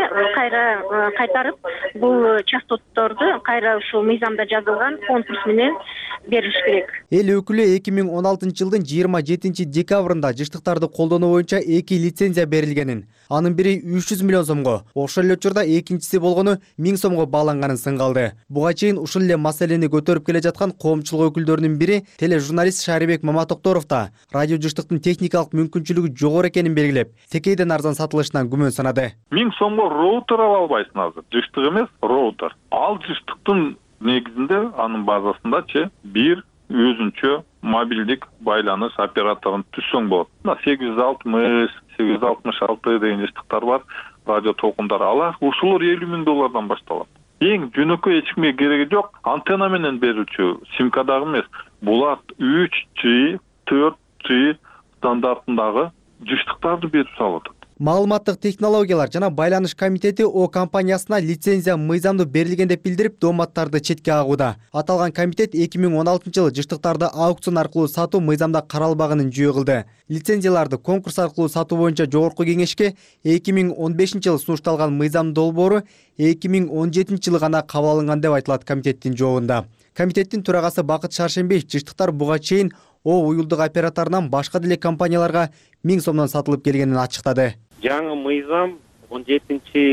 кайра кайтарып, бул частотторду кайра ушул мыйзамда жазылган конкурс менен бериш керек. Эл өкүлү эки миң он алтынчы жылдын жыйырма жетинчи декабрында жыштыктарды колдонуу боюнча эки лицензия берилгенин, анын бири үч жүз миллион сомго, ошол эле учурда экинчиси болгону миң сомго бааланганын сынгалды. Буга чейин ушул эле маселени көтөрүп келе жаткан коомчулук өкүлдөрүнүн бири тележурналист Шарибек Маматокторов да радио жыштыктын техникалык мүмкүнчүлүгү жогору экенин белгилеп, текейден арзан сатылышынан күмөн санады. миң сомго роутер ала албайсың азыр. Жыштык эмес, роутер. Ал жыштыктын негизинде анын базасындачы бир өзүнчө мобилдик байланыш операторун түзсөң болот. сегиз жүз алтымыш, сегиз жүз алтымыш алты деген жыштыктар бар, радио толкундар. Алар ушулар элүү миң доллардан башталат. Эң жөнөкөй эч кимге кереги жок. Антенна менен берүүчү симкадагы эмес. Булар үч джи, төрт джи стандартындагы жыштыктарды берип салат. Маалыматтык технологиялар жана байланыш комитети О компаниясына лицензия мыйзамдуу берилген деп билдирип, дооматтарды четке агууда. Аталган комитет эки миң он алтынчы жылы жыштыктарды аукцион аркылуу сатуу мыйзамда каралбаганын жүйө кылды. Лицензияларды конкурс аркылуу сатуу боюнча жогорку кеңешке эки миң он бешинчи жылы сунушталган мыйзам долбоору эки миң он жетинчи жылы гана кабыл алынган деп айтылат комитеттин жообунда. Комитеттин төрагасы Бакыт Шаршембиев жыштыктар буга чейин О уюлдук операторунан башка деле компанияларга миң сомдон сатылып келгенин ачыктады. Жаңы мыйзам он жетинчи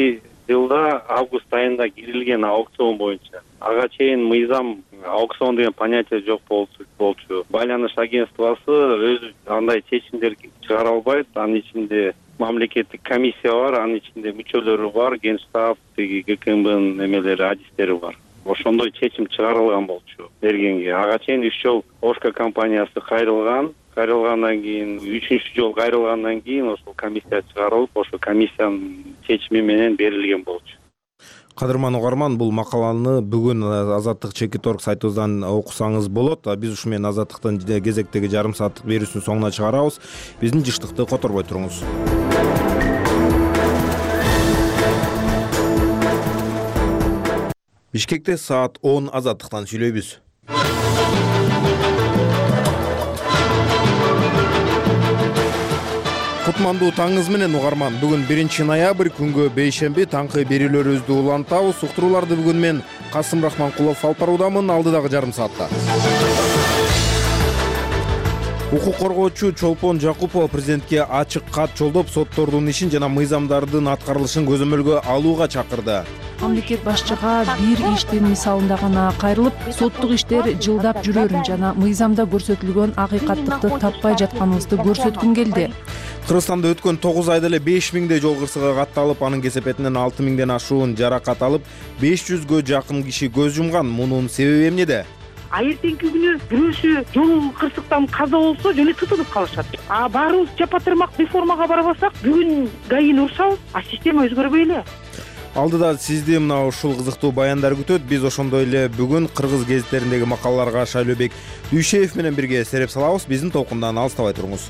жылда август айында кирилген аукцион боюнча. Ага чейин мыйзам аукцион деген понятие жок болчу. Байланыш агентствосу өзү андай чечимдер чыгара албайт. Анын ичинде мамлекеттик комиссия бар, анын ичинде мүчөлөрү бар, Генштаб, ГКМБнын эмелери, адистери бар. Ошондой чечим чыгарылган болчу бергенге. Ага чейин үч жол Ошка компаниясы кайрылган. Кайрылгандан кийин үчүнчү жол кайрылгандан кийин ошол комиссия чыгарылып, ошол комиссиянын чечими менен берилген болчу. Кадырман угарман, бул макаланы бүгүн Азаттык Чекит орг сайтыбыздан окусаңыз болот. Биз ушу менен Азаттыктын кезектеги жарым сааттык берүүсүнүн соңуна чыгарабыз. Биздин жыштыкты которбой туруңуз. Бишкекте саат он Азаттыктан сүйлөйбүз. Кутмандуу таңыңыз менен угарман. Бүгүн биринчи ноябрь, күнгө бейшемби, таңкы берүүлөрүбүздү улантабыз. Уктурууларды бүгүн мен Касым Рахманкулов алып баруудамын, алдыдагы жарым саатта. Укук коргоочу Чолпон Жакупова президентке ачык кат жолдоп, соттордун ишин жана мыйзамдардын аткарылышын көзөмөлгө алууга чакырды. Мамлекет башчыга бир иштин мисалында гана кайрылып, соттук иштер жылдап жүрөрүн жана мыйзамда көрсөтүлгөн акыйкаттыкты таппай жатканыбызды көрсөткүм келди. Кыргызстанда өткөн тогуз айда эле беш миңдей жол кырсыгы катталып, анын кесепетинен алты миңден ашуун жаракат алып, беш жүзгө жакын киши көз жумган. Мунун себеби эмнеде? А эртеңки күнү бирөөсү жол кырсыктан каза болсо жөн эле тытынып калышат. А баарыбыз жапа-тырмак реформага барбасак, бүгүн гаини урушабыз, а система өзгөрбөй эле. Алдыда сизди мына ушул кызыктуу баяндар күтөт. Биз ошондой эле бүгүн кыргыз гезиттериндеги макалаларга Шайлообек Дүйшеев менен бирге сереп салабыз. Биздин толкундан алыстабай туруңуз.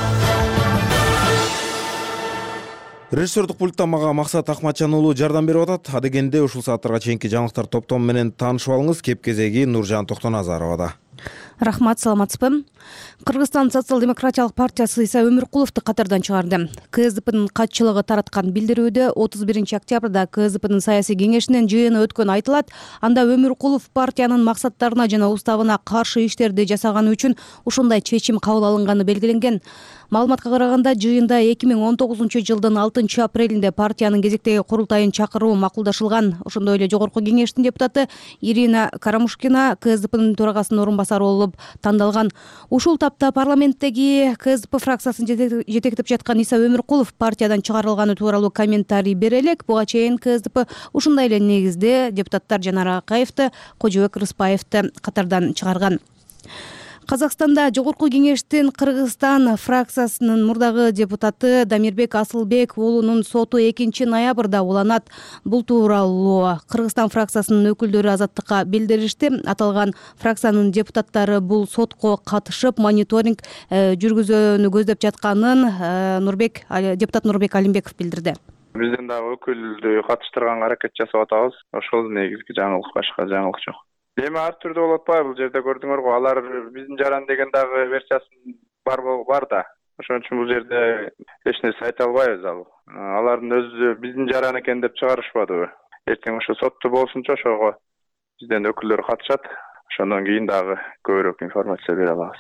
Режиссердук пульттан мага Максат Акматжан уулу жардам берип атат. Адегенде ушул сааттарга чейинки жаңылыктар топтому менен таанышып алыңыз. Кеп кезеги Нуржан Токтоназаровада. Рахмат, саламатсызбы? Кыргызстан социал-демократиялык партиясы Иса Өмүркуловду катардан чыгарды. КСДПнын катчылыгы тараткан билдирүүдө отуз биринчи октябрда КСДПнын саясий кеңешинин жыйыны өткөнү айтылат. Анда Өмүркулов партиянын максаттарына жана уставына каршы иштерди жасаганы үчүн ушундай чечим кабыл алынганы белгиленген. Маалыматка караганда, жыйында эки миң он тогузунчу жылдын алтынчы апрелинде партиянын кезектеги курултайын чакыруу макулдашылган. Ошондой эле жогорку кеңештин депутаты Ирина Карамушкина КСДПнын төрагасынын орун басары болуп тандалган. Ушул тапта парламенттеги КСДП фракциясын жетектеп жаткан Иса Өмүркулов партиядан чыгарылганы тууралуу комментарий бере элек. Буга чейин КСДП ушундай эле негизде депутаттар Жанар Акаевди, Кожобек Рыспаевди катардан чыгарган. Казакстанда жогорку кеңештин Кыргызстан фракциясынын мурдагы депутаты Дамирбек Асылбек уулунун соту экинчи ноябрда уланат. Бул тууралуу Кыргызстан фракциясынын өкүлдөрү Азаттыкка билдиришти. Аталган фракциянын депутаттары бул сотко катышып, мониторинг жүргүзүүнү көздөп жатканын Нурбек депутат Нурбек Алимбеков билдирди. Биздин дагы өкүлдү катыштырганга аракет жасап атабыз. Ошол негизги жаңылык, башка жаңылык жок. Эми ар түрдүү болот атпайбы? Бул жерде көрдүңөр го, алар биздин жаран деген дагы версиясы бар бар да. Ошон үчүн бул жерде эч нерсе айта албайбыз ал. Алардын өзү биздин жаран экен деп чыгарышпадыбы? Эртең ошо сотто болсунча ошого бизден өкүлдөр катышат. Ошондон кийин дагы көбүрөөк информация бере алабыз.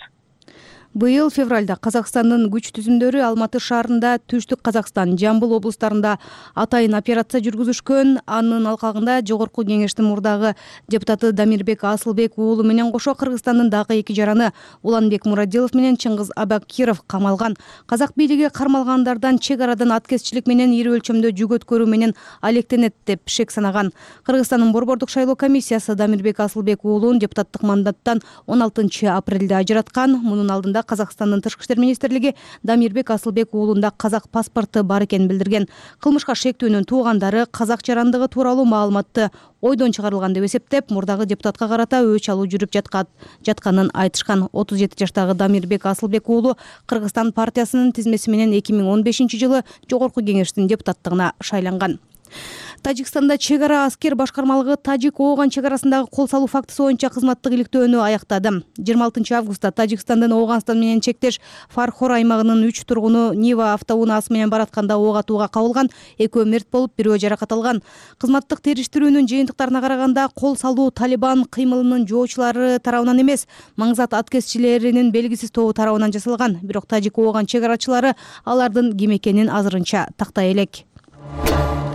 Быйыл февралда Казакстандын күч түзүмдөрү Алматы шаарында, Түштүк Казакстан, Жамбыл облустарында атайын операция жүргүзүшкөн. Анын алкагында жогорку кеңештин мурдагы депутаты Дамирбек Асылбек уулу менен кошо Кыргызстандын дагы эки жараны Уланбек Мурадилов менен Чыңгыз Абакиров камалган. Казак бийлиги кармалгандардан чек арадан аткезчилик менен ири өлчөмдө жүк өткөрүү менен алектенет деп шек санаган. Кыргызстандын борбордук шайлоо комиссиясы Дамирбек Асылбек уулун депутаттык мандаттан он алтынчы апрелде ажыраткан. Мунун алдында Казакстандын тышкы иштер министрлиги Дамирбек Асылбек уулунда казак паспорту бар экенин билдирген. Кылмышка шектүүнүн туугандары казак жарандыгы тууралуу маалыматты ойдон чыгарылган деп эсептеп, мурдагы депутатка карата өч алуу жүрүп жатканын айтышкан. отуз жети жаштагы Дамирбек Асылбек уулу Кыргызстан партиясынын тизмеси менен эки миң он бешинчи жылы жогорку кеңештин депутаттыгына шайланган. Тажикстанда чек ара аскер башкармалыгы Тажик-Ооган чек арасындагы кол салуу фактысы боюнча кызматтык иликтөөнү аяктады. жыйырма алтынчы августта Тажикстандын Ооган менен чектеш Фархор аймагынын үч тургуну Нива автоунаасы менен баратканда ок атууга кабылган. Экөө мерт болуп, бирөө жаракат алган. Кызматтык териштирүүнүн жыйынтыктарына караганда, кол салуу Талибан кыймылынын жоочулары тарабынан эмес, маңзат аткезчилеринин белгисиз тобу тарабынан жасалган. Бирок Тажик-Ооган чек арачылары алардын ким экенин азырынча тактай элек.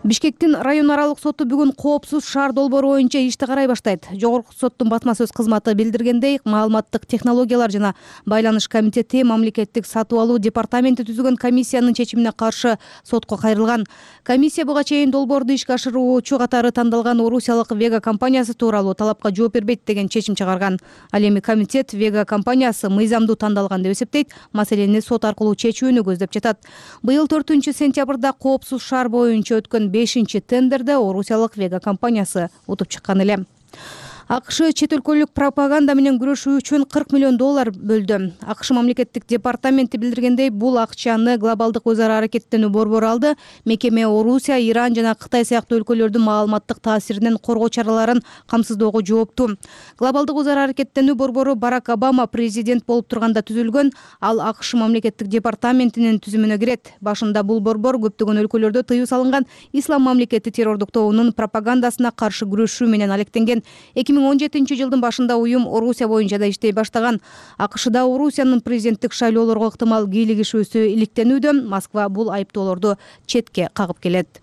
Бишкектин район аралык соту бүгүн коопсуз шаар долбоору боюнча ишти карай баштайт. Жогорку соттун басма сөз кызматы билдиргендей, маалыматтык технологиялар жана байланыш комитети мамлекеттик сатып алуу департаменти түзүлгөн комиссиянын чечимине каршы сотко кайрылган. Комиссия буга чейин долбоорду ишке ашыруучу катары тандалган Орусиялык Вега компаниясы тууралуу талапка жооп бербейт деген чечим чыгарган. Ал эми комитет Вега компаниясы мыйзамдуу тандалган деп эсептейт, маселени сот аркылуу чечүүнү көздөп жатат. Быйыл төртүнчү сентябрда коопсуз шаар боюнча өткөн бешинчи тендерде Орусиялык Вега компаниясы утуп чыккан эле. АКШ чет өлкөлүк пропаганда менен күрөшүү үчүн кырк миллион доллар бөлдү. АКШ мамлекеттик департаменти билдиргендей, бул акчаны глобалдык өз ара аракеттенүү борбору алды. Мекеме Орусия, Иран жана Кытай сыяктуу өлкөлөрдүн маалыматтык таасиринен коргоо чараларын камсыздоого жоопту. Глобалдык өз ара аракеттенүү борбору Барак Обама президент болуп турганда түзүлгөн. Ал АКШ мамлекеттик департаментинин түзүмүнө кирет. Башында бул борбор көптөгөн өлкөлөрдө тыюу салынган ислам мамлекети террордук тобунун пропагандасына каршы күрөшүү менен алектенген. эки миң он жетинчи жылдын башында уюм Орусия боюнча да иштей баштаган. АКШда Орусиянын президенттик шайлоолорго ыктымал кийлигишүүсү иликтенүүдө. Москва бул айыптоолорду четке кагып келет.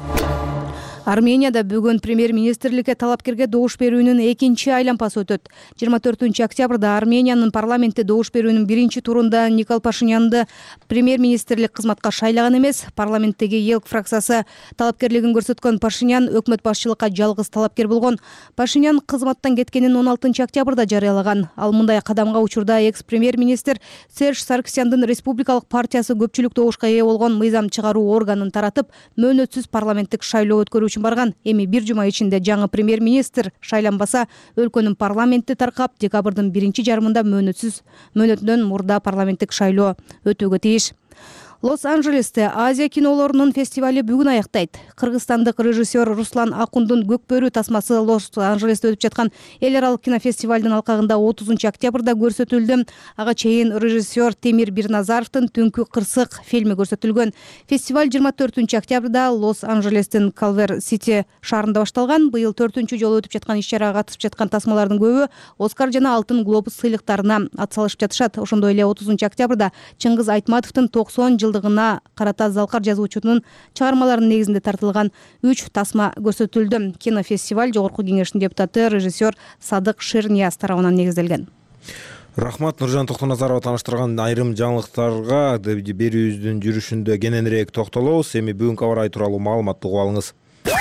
Арменияда бүгүн премьер-министрликке талапкерге добуш берүүнүн экинчи айлампасы өтөт. жыйырма төртүнчү октябрда Армениянын парламенти добуш берүүнүн биринчи турунда Никол Пашинянды премьер-министрлик кызматка шайлаган эмес. Парламенттеги ЕЛК фракциясы талапкерлигин көрсөткөн Пашинян өкмөт башчылыкка жалгыз талапкер болгон. Пашинян кызматтан кеткенин он алтынчы октябрда жарыялаган. Ал мындай кадамга учурда экс-премьер-министр Серж Саркисяндын республикалык партиясы көпчүлүк добушка ээ болгон мыйзам чыгаруу органын таратып, мөөнөтсүз парламенттик шайлоо өткөрүү үчүн барган. Эми бир жума ичинде жаңы премьер-министр шайланбаса, өлкөнүн парламенти таркап, декабрдын биринчи жарымында мөөнөтсүз мөөнөтүнөн мурда парламенттик шайлоо өтүүгө тийиш. Лос-Анджелесте Азия кинолорунун фестивали бүгүн аяктайт. Кыргызстандык режиссер Руслан Акундун Көкбөрү тасмасы Лос-Анджелесте өтүп жаткан эл аралык кинофестивалдын алкагында отузунчу октябрда көрсөтүлдү. Ага чейин режиссер Темир Бирназаровдун Түнкү кырсык фильми көрсөтүлгөн. Фестиваль жыйырма төртүнчү октябрда Лос-Анджелестин Калвер-Сити шаарында башталган. Быйыл төртүнчү жолу өтүп жаткан иш-чарага катышып жаткан тасмалардын көбү Оскар жана Алтын глобус сыйлыктарына атсалышып жатышат. Ошондой эле отузунчу октябрда Чыңгыз Айтматовдун токсон жылдыгына карата Залкар жазуучунун чыгармаларынын негизинде тартылган үч тасма көрсөтүлдү. Кинофестиваль Жогорку кеңештин депутаты режиссер Садык Шернияз тарабынан негизделген. Рахмат, Нуржан Токтоназарова таныштырган айрым жаңылыктарга берүүбүздүн жүрүшүндө кененирээк токтолобуз. Эми бүгүнкү аба ырайы тууралуу маалыматты угуп алыңыз.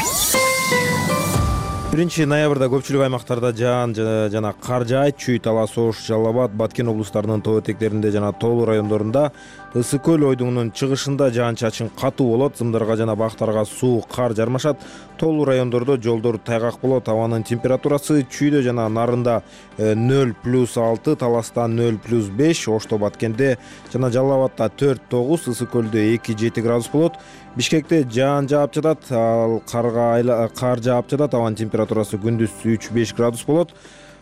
биринчи ноябрда көпчүлүк аймактарда жаан жана кар жаайт. Чүй, Талас, Ош, Жалал Абад, Баткен облустарынын тоо этектеринде жана тоолуу райондорунда, Ысык көл ойдуңунун чыгышында жаан-чачын катуу болот. Зымдарга жана бактарга суу, кар жармашат. Тоолуу райондордо жолдор тайгак болот. Абанын температурасы Чүйдө жана Нарында нөл плюс алты, Таласта нөл плюс беш, Ошто, Баткенде жана Жалал Абадда төрт тогуз, Ысык көлдө эки жети градус болот. Бишкекте жаан жаап жатат, ал карга кар жаап жатат. Абанын температурасы күндүз үч беш градус болот.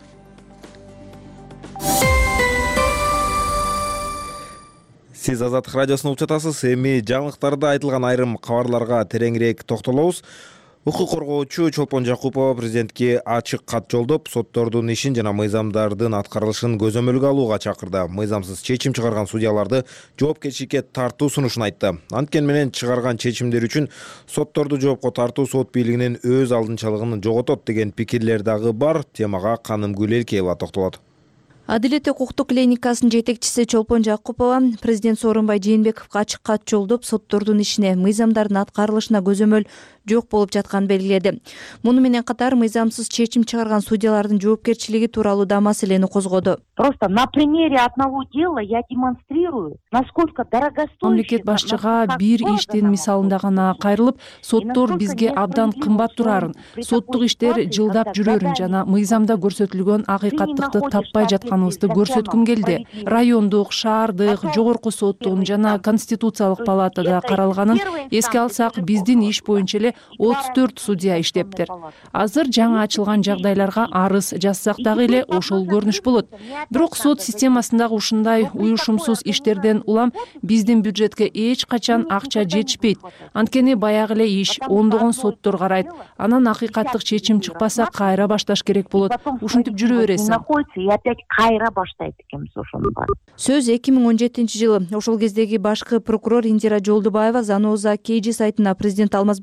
Сиз Азаттык радиосун угуп жатасыз. Эми жаңылыктарда айтылган айрым кабарларга тереңирээк токтолобуз. Укук коргоочу Чолпон Жакупова президентке ачык кат жолдоп, соттордун ишин жана мыйзамдардын аткарылышын көзөмөлгө алууга чакырды. Мыйзамсыз чечим чыгарган судьяларды жоопкерчиликке тартуу сунушун айтты. Анткени менен чыгарган чечимдер үчүн сотторду жоопко тартуу сот бийлигинин өз алдынчалыгын жоготот деген пикирлер дагы бар. Темага Каным Гүлелкеева токтолот. Адилет укуктук клиникасынын жетекчиси Чолпон Жакупова президент Сооронбай Жээнбековго ачык кат жолдоп, соттордун ишине, мыйзамдардын аткарылышына көзөмөл жок болуп жатканын белгиледи. Муну менен катар мыйзамсыз чечим чыгарган судьялардын жоопкерчилиги тууралуу да маселени козгоду. Просто на примере одного дела я демонстрирую, насколько дорогостоящий. Мамлекет башчыга бир иштин мисалында гана кайрылып, соттор бизге абдан кымбат турарын, соттук иштер жылдап жүрөрүн жана мыйзамда көрсөтүлгөн акыйкаттыкты таппай жатканыбызды көрсөткүм келди. Райондук, шаардык, жогорку соттун жана конституциялык палатада каралганын эске алсак, биздин иш боюнча эле отуз төрт судья иштептир. Азыр жаңы ачылган жагдайларга арыз жазсак дагы эле ошол көрүнүш болот. Бирок сот системасындагы ушундай уюшумсуз иштерден улам биздин бюджетке эч качан акча жетишпейт. Анткени баягы эле иш ондогон соттор карайт. Анан акыйкаттык чечим чыкпаса кайра башташ керек болот. Ушинтип жүрө бересиң. Находится и опять кайра баштайт экенбиз ошону. Сөз эки миң он жетинчи жылы ошол кездеги башкы прокурор Индира Жолдубаева Заноза Кейджи сайтына президент Алмазбек Атамбаев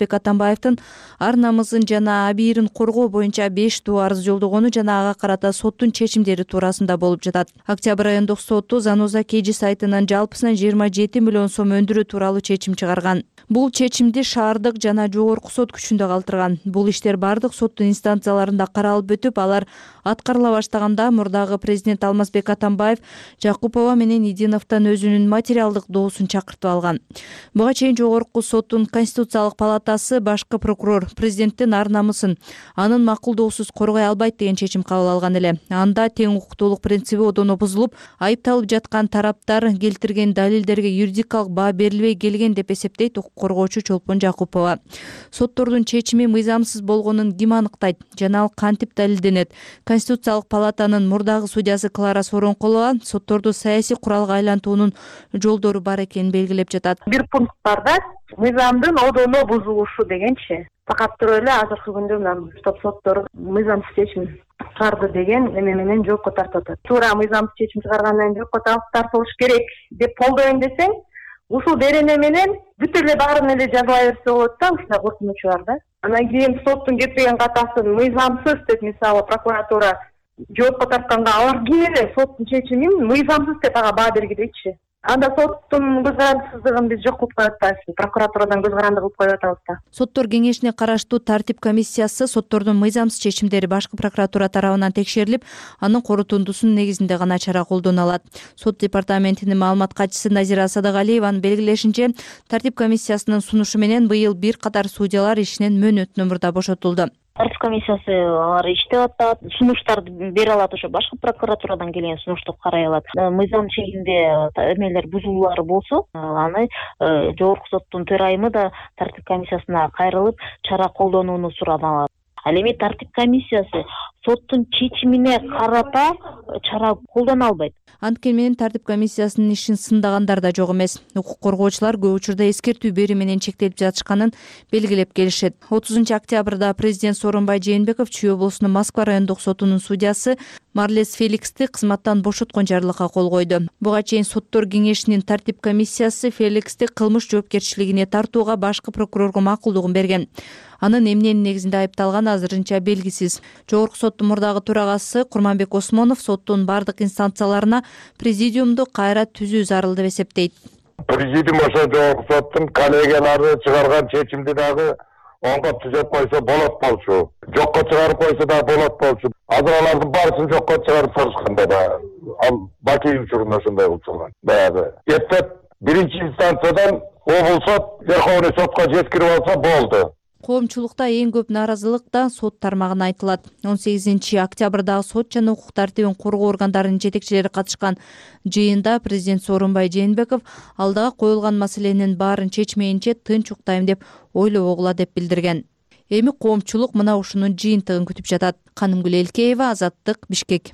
Атамбаевдин ар намысын жана абийирин коргоо боюнча беш дуу арыз жолдогону жана ага карата соттун чечимдери туурасында болуп жатат. Октябрь айындык соту Заноза Кежи сайтынын жалпысынан жыйырма жети миллион сом өндүрүү тууралуу чечим чыгарган. Бул чечимди шаардык жана жогорку сот күчүндө калтырган. Бул иштер бардык соттун инстанцияларында каралып өтүп, алар аткарыла баштаганда мурдагы президент Алмазбек Атамбаев Жакупова менен Идиновдон өзүнүн материалдык доосун чакыртып алган. Буга чейин жогорку соттун Конституциялык палатасы башкы прокурор президенттин ар намысын анын макулдоосуз коргой албайт деген чечим кабыл алган эле. Анда тең укуктуулук принциби одоно бузулуп, айыпталып жаткан тараптар келтирген далилдерге юридикалык баа берилбей келген деп эсептейт укук коргоочу Чолпон Жакупова. Соттордун чечими мыйзамсыз болгонун ким аныктайт жана ал кантип далилденет? Конституциялык палатанын мурдагы судьясы Клара Соронкулова сотторду саясий куралга айлантуунун жолдору бар экенин белгилеп жатат. Бир пункт барда мыйзамдын одоно бузулушу дегенчи. Факат туруп эле азыркы күндө мына топ соттор мыйзамсыз чечим чыгарды деген эме менен жоопко тартып атат. Туура мыйзамсыз чечим чыгаргандан кийин жоопко тартылыш керек деп колдойм десең, ушул берене менен бүт эле баарын эле жазыла берсе болот да, ушундай коркунучу бар да. Анан кийин соттун кетпеген катасын мыйзамсыз деп мисалы прокуратура жоопко тартканга алар ким эле соттун чечимин мыйзамсыз деп ага баа бергидейчи. Анда соттун көз карандысыздыгын биз жок кылып коюп атпайбызбы, прокуратурадан көз каранды кылып коюп атабыз да. Соттор кеңешине караштуу тартип комиссиясы соттордун мыйзамсыз чечимдери башкы прокуратура тарабынан текшерилип, анын корутундусунун негизинде гана чара колдоно алат. Сот департаментинин маалымат катчысы Назира Садыгалиеванын белгилешинче, тартип комиссиясынын сунушу менен быйыл бир катар судьялар ишинен мөөнөттөн мурда бошотулду. Тартип комиссиясы алар иштеп атат, сунуштарды бере алат, ошо башкы прокуратурадан келген сунушту карай алат. Мыйзам чегинде эмелер бузулуулар болсо, аны жогорку соттун төрайымы да тартип комиссиясына кайрылып, чара колдонууну сурап алат. Ал эми тартип комиссиясы соттун чечимине карата чара колдоно албайт. Анткени менен тартип комиссиясынын ишин сындагандар да жок эмес. Укук коргоочулар көп учурда эскертүү берүү менен чектелип жатышканын белгилеп келишет. отузунчу октябрда президент Сооронбай Жээнбеков Чүй облусунун Москва райондук сотунун судьясы Марлес Феликсти кызматтан бошоткон жарлыкка кол койду. Буга чейин соттор кеңешинин тартип комиссиясы Феликсти кылмыш жоопкерчилигине тартууга башкы прокурорго макулдугун берген. Анын эмненин негизинде айыпталганы азырынча белгисиз. Жогорку соттун мурдагы төрагасы Курманбек Осмонов соттун бардык инстанцияларына президиумду кайра түзүү зарыл деп эсептейт. Президиум ошо жогорку соттун коллегиялары чыгарган чечимди дагы онго түзөп койсо болот болчу. Жокко чыгарып койсо да болот болчу. Азыр алардын баарысын жокко чыгарып салышканда да ал Баки учурунда ошондой болчу. Баягы эптеп биринчи инстанциядан облус сот, Верховный сотко жеткирип алса болду. Коомчулукта эң көп нааразылык да сот тармагына айтылат. он сегизинчи октябрдагы сот жана укук тартибин коргоо органдарынын жетекчилери катышкан жыйында президент Сооронбай Жээнбеков алдыга коюлган маселенин баарын чечмейинче тынч уктайм деп ойлобогула деп билдирген. Эми коомчулук мына ушунун жыйынтыгын күтүп жатат. Канымгүл Элкеева, Азаттык, Бишкек.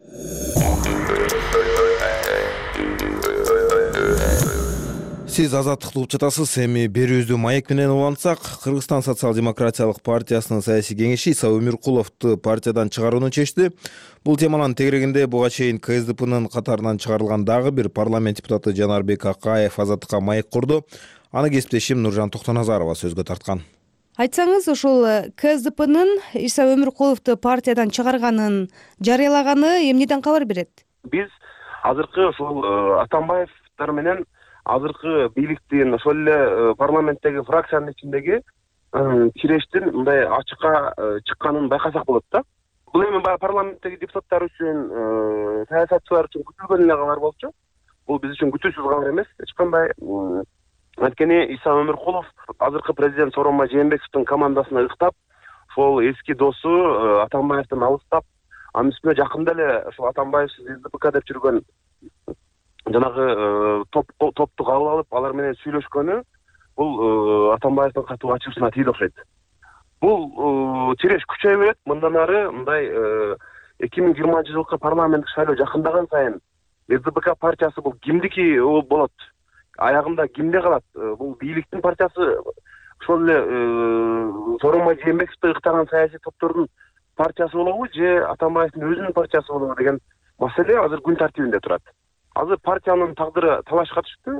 Сиз азаттыкты угуп жатасыз. Эми берүүбүздү маек менен улантсак, Кыргызстан социал-демократиялык партиясынын саясий кеңеши Иса Өмүркуловду партиядан чыгарууну чечти. Бул теманын тегерегинде буга чейин КСДПнын катарынан чыгарылган дагы бир парламент депутаты Жанарбек Акаев азаттыкка маек курду. Аны кесиптешим Нуржан Токтоназарова сөзгө тарткан. Айтсаңыз, ошол КСДПнын Иса Өмүркуловду партиядан чыгарганын жарыялаганы эмнеден кабар берет? Биз азыркы ошол Атамбаевдер менен азыркы бийликтин ошол эле парламенттеги фракциянын ичиндеги тирештин мындай ачыкка чыкканын байкасак болот да. Бул эми баягы парламенттеги депутаттар үчүн, саясатчылар үчүн күтүлгөн эле кабар болчу. Бул биз үчүн күтүүсүз кабар эмес. Эч кандай. Анткени Иса Өмүркулов азыркы президент Сооронбай Жээнбековдун командасына ыктап, ошол эски досу Атамбаевден алыстап, анын үстүнө жакында эле ошол Атамбаевсиз СДПК деп жүргөн жанагы топ топту кабыл алып, алар менен сүйлөшкөнү бул Атамбаевдин катуу ачуусуна тийди окшойт. Бул тиреш күчөйө берет. Мындан ары мындай эки миң жыйырманчы жылкы парламенттик шайлоо жакындаган сайын СДПК партиясы бул кимдики болот? Аягында кимде калат? Бул бийликтин партиясы, ошол эле Сооронбай Жээнбековду ыктаган саясий топтордун партиясы болобу же Атамбаевдин өзүнүн партиясы болобу деген маселе азыр күн тартибинде турат. Азыр партиянын тагдыры талашка түштү.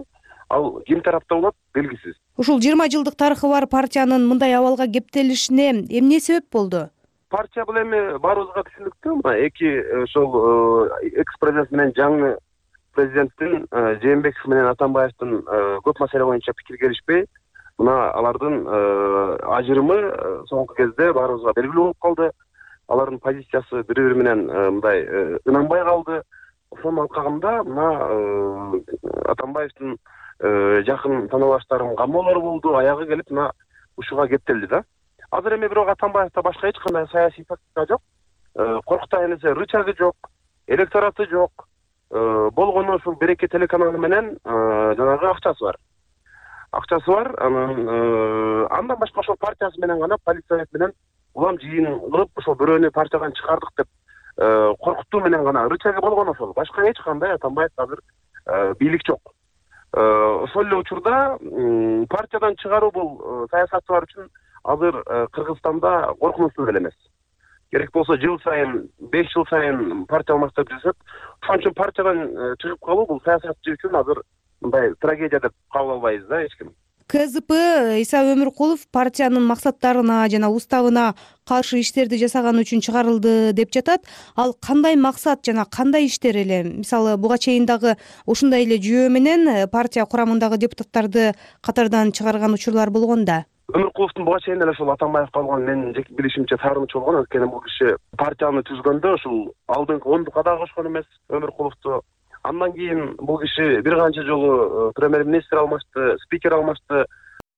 ал ким тарапта болот белгисиз. Ушул жыйырма жылдык тарыхы бар партиянын мындай абалга кептелишине эмне себеп болду? Партия бул эми баарыбызга түшүнүктүү. Мына эки ошол экс президент менен жаңы президенттин Жээнбеков менен Атамбаевдин көп маселе боюнча пикир келишпей, мына алардын ажырымы соңку кезде баарыбызга белгилүү болуп калды. Алардын позициясы бири-бири менен мындай ынанбай калды. Ошонун алкагында мына Атамбаевдин жакын тааныбаштарын камоолору болду, аягы келип мына ушуга кептелди да. Азыр эми бирок Атамбаевда башка эч кандай саясий тактика жок. Коркута энесе рычагы жок, электораты жок. Болгону ушул Береке телеканалы менен жанагы акчасы бар. Акчасы бар, анан андан башка ошол партиясы менен гана полиция менен улам жыйын кылып ошол бирөөнү партиядан чыгардык деп коркутуу менен гана рычагы болгон ошол. Башка эч кандай Атамбаев азыр бийлик жок. Ошол эле учурда партиядан чыгаруу бул саясатчылар үчүн азыр Кыргызстанда коркунучсуу эле эмес. Керек болсо жыл сайын, беш жыл сайын партия алмаштырып жүрсөк, ошон үчүн партиядан чыгып калуу бул саясатчы үчүн азыр мындай трагедия деп кабыл албайбыз да эч ким. КЗП Иса Өмүркулов партиянын максаттарына жана уставына каршы иштерди жасаганы үчүн чыгарылды деп жатат. Ал кандай максат жана кандай иштер эле? Мисалы, буга чейин дагы ушундай эле жүйө менен партия курамындагы депутаттарды катардан чыгарган учурлар болгон да. Өмүркуловдун буга чейин эле ошол Атамбаевге алган менин жеке билишимче таарыныч болгон. Анткени бул киши партияны түзгөндө ушул алдыңкы ондукка да кошкон эмес Өмүркуловду. Андан кийин бул киши бир канча жолу премьер-министр алмашты, спикер алмашты.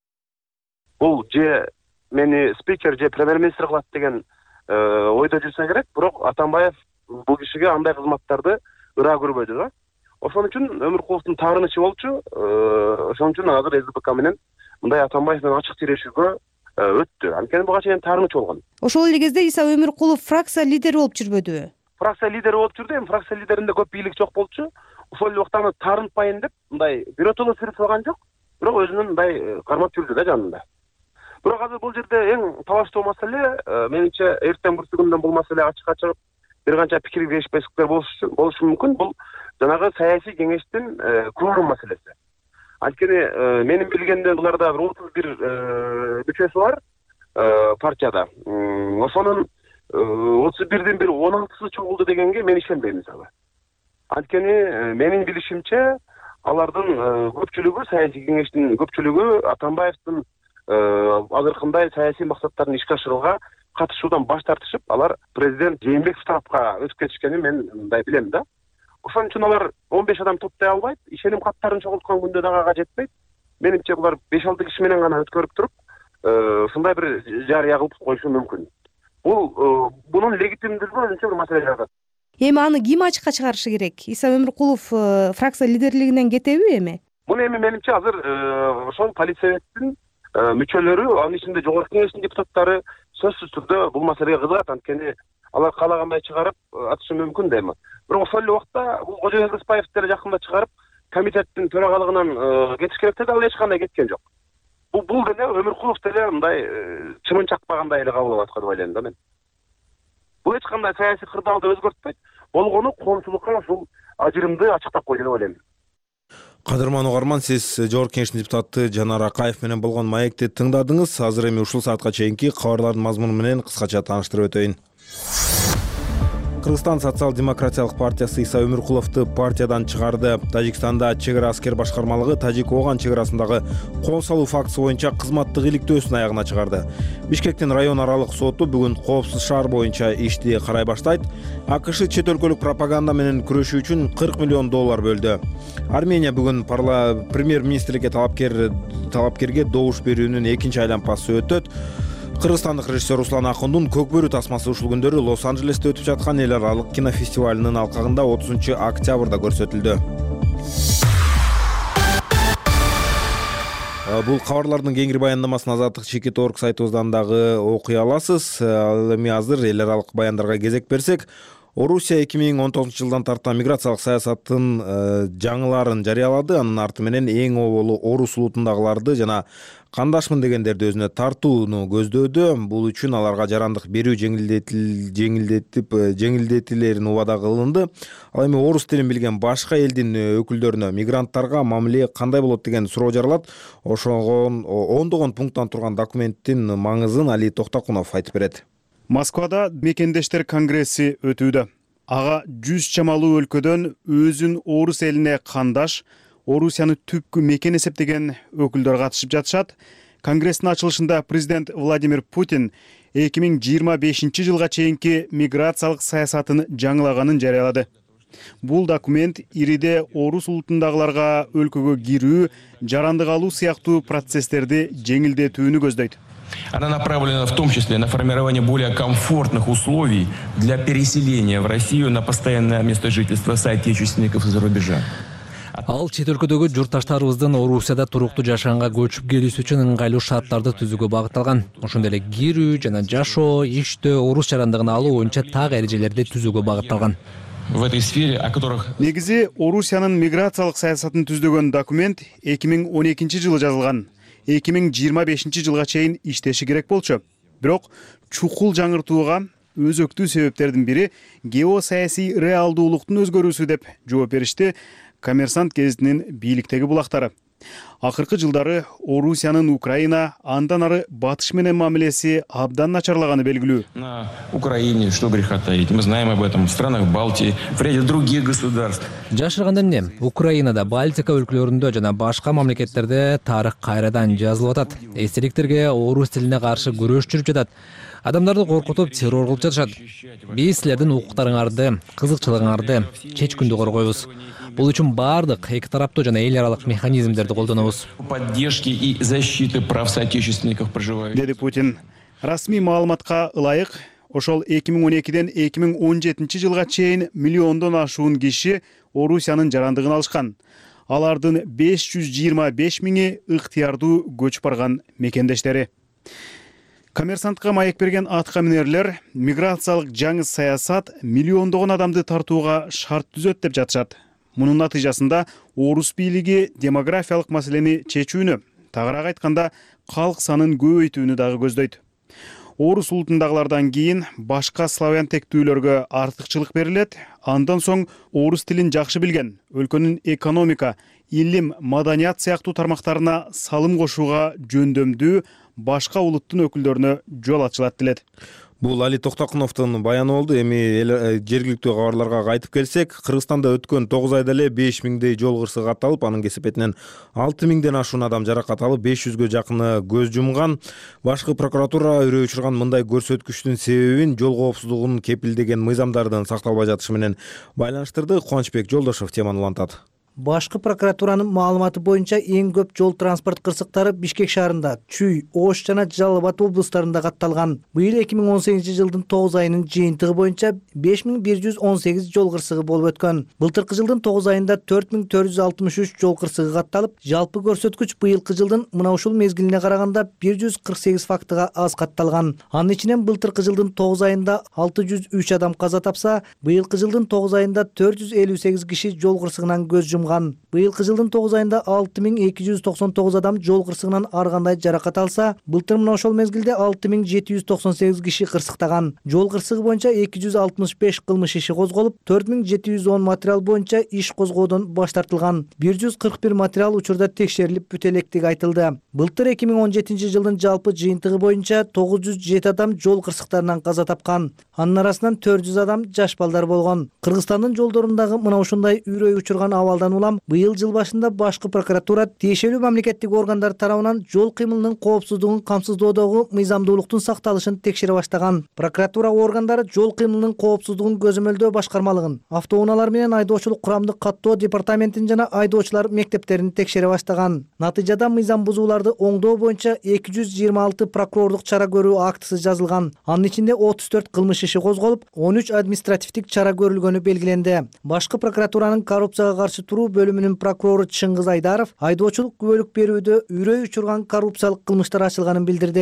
Бул же мени спикер же премьер-министр кылат деген ойдо жүрсө керек, бирок Атамбаев бул кишиге андай кызматтарды ыраа көрбөдү да. Ошон үчүн Өмүркуловдун таарынычы болчу. Ошон үчүн азыр СДПК менен мындай Атамбаев менен ачык тирешүүгө өттү. Анткени буга чейин таарыныч болгон. Ошол эле кезде Иса Өмүркулов фракция лидери болуп жүрбөдүбү? Фракция лидери болуп жүрдү. Эми фракция лидеринде көп бийлик жок болчу. Ошол эле убакта аны таарынтпайын деп мындай биротоло сүрүп салган жок. Бирок өзүнүн мындай кармап жүрдү да жанында. Бирок азыр бул жерде эң талаштуу маселе, менимче эртең бүрсүгүндөн бул маселе ачыкка чыгып, бир канча пикир келишпестиктер болушу мүмкүн. Бул жанагы саясий кеңештин кворум маселеси. Анткени менин билгенден буларда бир отуз бир мүчөсү бар партияда. Ошонун отуз бирдин бир он алтысы чогулду дегенге мен ишенбейм мисалы. Анткени менин билишимче алардын көпчүлүгү, саясий кеңештин көпчүлүгү Атамбаевдин азыркындай саясий максаттарын ишке ашырууга катышуудан баш тартышып, алар президент Жээнбеков тарапка өтүп кетишкенин мен мындай билем да. Ошон үчүн алар он беш адам топтой албайт, ишеним каттарын чогулткан күндө дагы ага жетпейт. Менимче булар беш алты киши менен гана өткөрүп туруп, ушундай бир жарыя кылып коюшу мүмкүн. Бул бунун легитимдүүлүгү өзүнчө бир маселе жаратат. Эми аны ким ачыкка чыгарышы керек? Иса Өмүркулов фракция лидерлигинен кетеби эми? Муну эми менимче азыр ошол полицияттын мүчөлөрү, анын ичинде жогорку кеңештин депутаттары сөзсүз түрдө бул маселеге кызыгат. Анткени алар каалагандай чыгарып атышы мүмкүн да эми. Бирок ошол эле убакта бул Кожо Элдеспаев деле жакында чыгарып комитеттин төрагалыгынан кетиш керек деди, ал эч кандай кеткен жок. Бул бул деле Өмүркулов деле мындай чымын чакпагандай эле кабыл алып аткан деп ойлойм да мен. Бул эч кандай саясий кырдаалды өзгөртпөйт. Болгону коомчулукка ушул ажырымды ачыктап койду деп ойлойм. Кадырман угарман, сиз жогорку кеңештин депутаты Жанар Акаев менен болгон маекти тыңдадыңыз. Азыр эми ушул саатка чейинки кабарлардын мазмуну менен кыскача тааныштырып өтөйүн. Кыргызстан социал-демократиялык партиясы Иса Өмүркуловду партиядан чыгарды. Тажикстанда чек ара аскер башкармалыгы Тажик-Ооган чек арасындагы кол салуу фактысы боюнча кызматтык иликтөөсүн аягына чыгарды. Бишкектин район аралык соту бүгүн коопсуз шаар боюнча ишти карай баштайт. АКШ чет өлкөлүк пропаганда менен күрөшүү үчүн кырк миллион доллар бөлдү. Армения бүгүн премьер-министрликке талапкер талапкерге добуш берүүнүн экинчи айланпасы өтөт. Кыргызстандык режиссер Руслан Акундун Көк бөрү тасмасы ушул күндөрү Лос-Анджелесте өтүп жаткан эл аралык кинофестивалынын алкагында отузунчу октябрда көрсөтүлдү. Бул кабарлардын кеңири баяндамасын Азаттык чекит точка орг сайтыбыздан дагы окуй аласыз. Ал эми азыр эл аралык баяндарга кезек берсек, Орусия эки миң он тогузунчу жылдан тарткан миграциялык саясаттын жаңыларын жарыялады. Анын арты менен эң оболу орус улутундагыларды жана кандашмын дегендерди өзүнө тартууну көздөөдү. Бул үчүн аларга жарандык берүү жеңилдетип жеңилдетилерин убада кылынды. Ал эми орус тилин билген башка элдин өкүлдөрүнө мигранттарга мамиле кандай болот деген суроо жаралат. Ошого ондогон пункттан турган документтин маңызын Али Токтокунов айтып берет. Москвада мекендештер конгресси өтүүдө. Ага жүз чамалуу өлкөдөн өзүн орус элине кандаш, Орусияны түпкү мекен эсептеген өкүлдөр катышып жатышат. Конгресстин ачылышында президент Владимир Путин эки миң жыйырма бешинчи жылга чейинки миграциялык саясатын жаңылаганын жарыялады. Бул документ ириде орус улутундагыларга өлкөгө кирүү, жарандык алуу сыяктуу процесстерди жеңилдетүүнү көздөйт. Она направлена в том числе на формирование более комфортных условий для переселения в Россию на постоянное место жительства соотечественников из-за рубежа. Ал чет өлкөдөгү журтташтарыбыздын Орусияда туруктуу жашаганга көчүп келүүсү үчүн ыңгайлуу шарттарды түзүүгө багытталган. Ошондой эле кирүү жана жашоо, иштөө, орус жарандыгын алуу боюнча так эрежелерди түзүүгө багытталган. В этой сфере, о которых... Негизи Орусиянын миграциялык саясатын түздөгөн документ эки миң он экинчи жылы жазылган. эки миң жыйырма бешинчи жылга чейин иштеши керек болчу. Бирок чукул жаңыртууга өзөктүү себептердин бири геосаясий реалдуулуктун өзгөрүүсү деп жооп беришти Коммерсант гезитинин бийликтеги булактары. Акыркы жылдары Орусиянын Украина, андан ары батыш менен мамилеси абдан начарлаганы белгилүү. На Украине, что греха таить, мы знаем об этом в странах Балтии, в ряде других государств. Жашырганда эмне? Украинада, Балтика өлкөлөрүндө жана башка мамлекеттерде тарых кайрадан жазылып атат. Эстеликтерге орус тилине каршы күрөш жүрүп жатат. Адамдарды коркутуп, террор кылып жатышат. Биз силердин укуктарыңарды, кызыкчылыгыңарды чечкүндү коргойбуз. Бул үчүн бардык эки тараптуу жана эл аралык механизмдерди колдонобуз. Поддержки и защиты прав соотечественников проживающих. Деди Путин. Расмий маалыматка ылайык, ошол эки миң он экиден эки миң он жетинчи жылга чейин миллиондон ашуун киши Орусиянын жарандыгын алышкан. Алардын беш жүз жыйырма беш миңи ыктыярдуу көчүп барган мекендештери. Коммерсантка маек берген атка минерлер миграциялык жаңы саясат миллиондогон адамды тартууга шарт түзөт деп жатышат. Мунун натыйжасында орус бийлиги демографиялык маселени чечүүнү, тагыраак айтканда калк санын көбөйтүүнү дагы көздөйт. Орус улутундагылардан кийин башка славян тектүүлөргө артыкчылык берилет, андан соң орус тилин жакшы билген, өлкөнүн экономика, илим, маданият сыяктуу тармактарына салым кошууга жөндөмдүү башка улуттун өкүлдөрүнө жол ачылат делет. Бул Али Токтокуновдун баяны болду. Эми жергиликтүү кабарларга кайтып келсек, Кыргызстанда өткөн тогуз айда эле беш миңдей жол кырсыгы катталып, анын кесепетинен алты миңден ашуун адам жаракат алып, беш жүзгө жакыны көз жумган. Башкы прокуратура өрөө учурган мындай көрсөткүчтүн себебин жол коопсуздугун кепилдеген мыйзамдардын сакталбай жатышы менен байланыштырды. Кубанычбек Жолдошов теманы улантат. Башкы прокуратуранын маалыматы боюнча эң көп жол транспорт кырсыктары Бишкек шаарында, Чүй, Ош жана Жалал Абад облустарында катталган. Быйыл эки миң он сегизинчи жылдын тогуз айынын жыйынтыгы боюнча беш миң бир жүз он сегиз жол кырсыгы болуп өткөн. Былтыркы жылдын тогуз айында төрт миң төрт жүз алтымыш үч жол кырсыгы катталып, жалпы көрсөткүч быйылкы жылдын мына ушул мезгилине караганда бир жүз кырк сегиз фактыга аз катталган. Анын ичинен былтыркы жылдын тогуз айында алты жүз үч адам каза тапса, быйылкы жылдын тогуз айында төрт жүз элүү сегиз киши жол кырсыгынан көз жумган. Быйылкы жылдын тогуз айында алты миң эки жүз токсон тогуз адам жол кырсыгынан ар кандай жаракат алса, былтыр мына ошол мезгилде алты миң жети жүз токсон сегиз киши кырсыктаган. Жол кырсыгы боюнча эки жүз алтымыш беш кылмыш иши козголуп, төрт миң жети жүз он материал боюнча иш козгоодон баш тартылган. бир жүз кырк бир материал учурда текшерилип бүтө электиги айтылды. Былтыр эки миң он жетинчи жылдын жалпы жыйынтыгы боюнча тогуз жүз жети адам жол кырсыктарынан каза тапкан. Анын арасынан төрт жүз адам жаш балдар болгон. Кыргызстандын жолдорундагы мына ушундай үрөй учурган абалдан улам быйыл жыл башында башкы прокуратура тиешелүү мамлекеттик органдар тарабынан жол кыймылынын коопсуздугун камсыздоодогу мыйзамдуулуктун сакталышын текшере баштаган. Прокуратура органдары жол кыймылынын коопсуздугун көзөмөлдөө башкармалыгын, автоунаалар менен айдоочулук курамдык каттоо департаментин жана айдоочулар мектептерин текшере баштаган. Натыйжада мыйзам бузууларды оңдоо боюнча эки жүз жыйырма алты прокурорлук чара көрүү актысы жазылган. Анын ичинде отуз төрт кылмыш иши козголуп, он үч административдик чара көрүлгөнү белгиленди. Башкы прокуратуранын коррупцияга каршы туруу бөлүмүнүн прокурору Чыңгыз Айдаров айдоочулук күбөлүк берүүдө үрөй учурган коррупциялык кылмыштар ачылганын билдирди.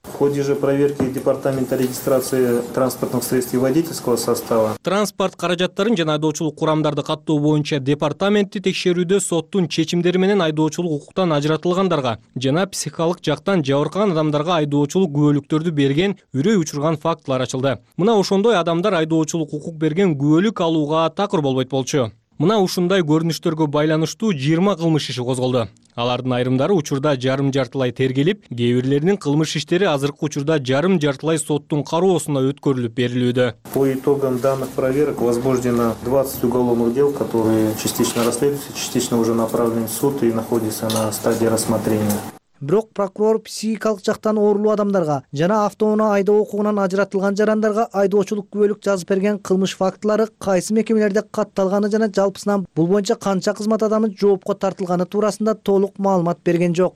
В ходе же проверки департамента регистрации транспортных средств и водительского состава транспорт каражаттарын жана айдоочулук курамдарды каттоо боюнча департаменти текшерүүдө соттун чечимдери менен айдоочулук укуктан ажыратылгандарга жана психикалык жактан жабыркаган адамдарга айдоочулук күбөлүктөрдү берген, үрөй учурган фактылар ачылды. Мына ошондой адамдар айдоочулук укук берген күбөлүк алууга такыр болбойт болчу. Мына ушундай көрүнүштөргө байланыштуу жыйырма кылмыш иши козголду. Алардын айрымдары учурда жарым жартылай тергелип, кээ бирлеринин кылмыш иштери азыркы учурда жарым жартылай соттун кароосуна өткөрүлүп берилүүдө. По итогам данных проверок возбуждено двадцать уголовных дел, которые частично расследуются, частично уже направлены в суд и находятся на стадии рассмотрения. Бирок прокурор психикалык жактан оорулуу адамдарга жана автоунаа айдоо укугунан ажыратылган жарандарга айдоочулук күбөлүк жазып берген кылмыш фактылары кайсы мекемелерде катталганы жана жалпысынан бул боюнча канча кызмат адамы жоопко тартылганы туурасында толук маалымат берген жок.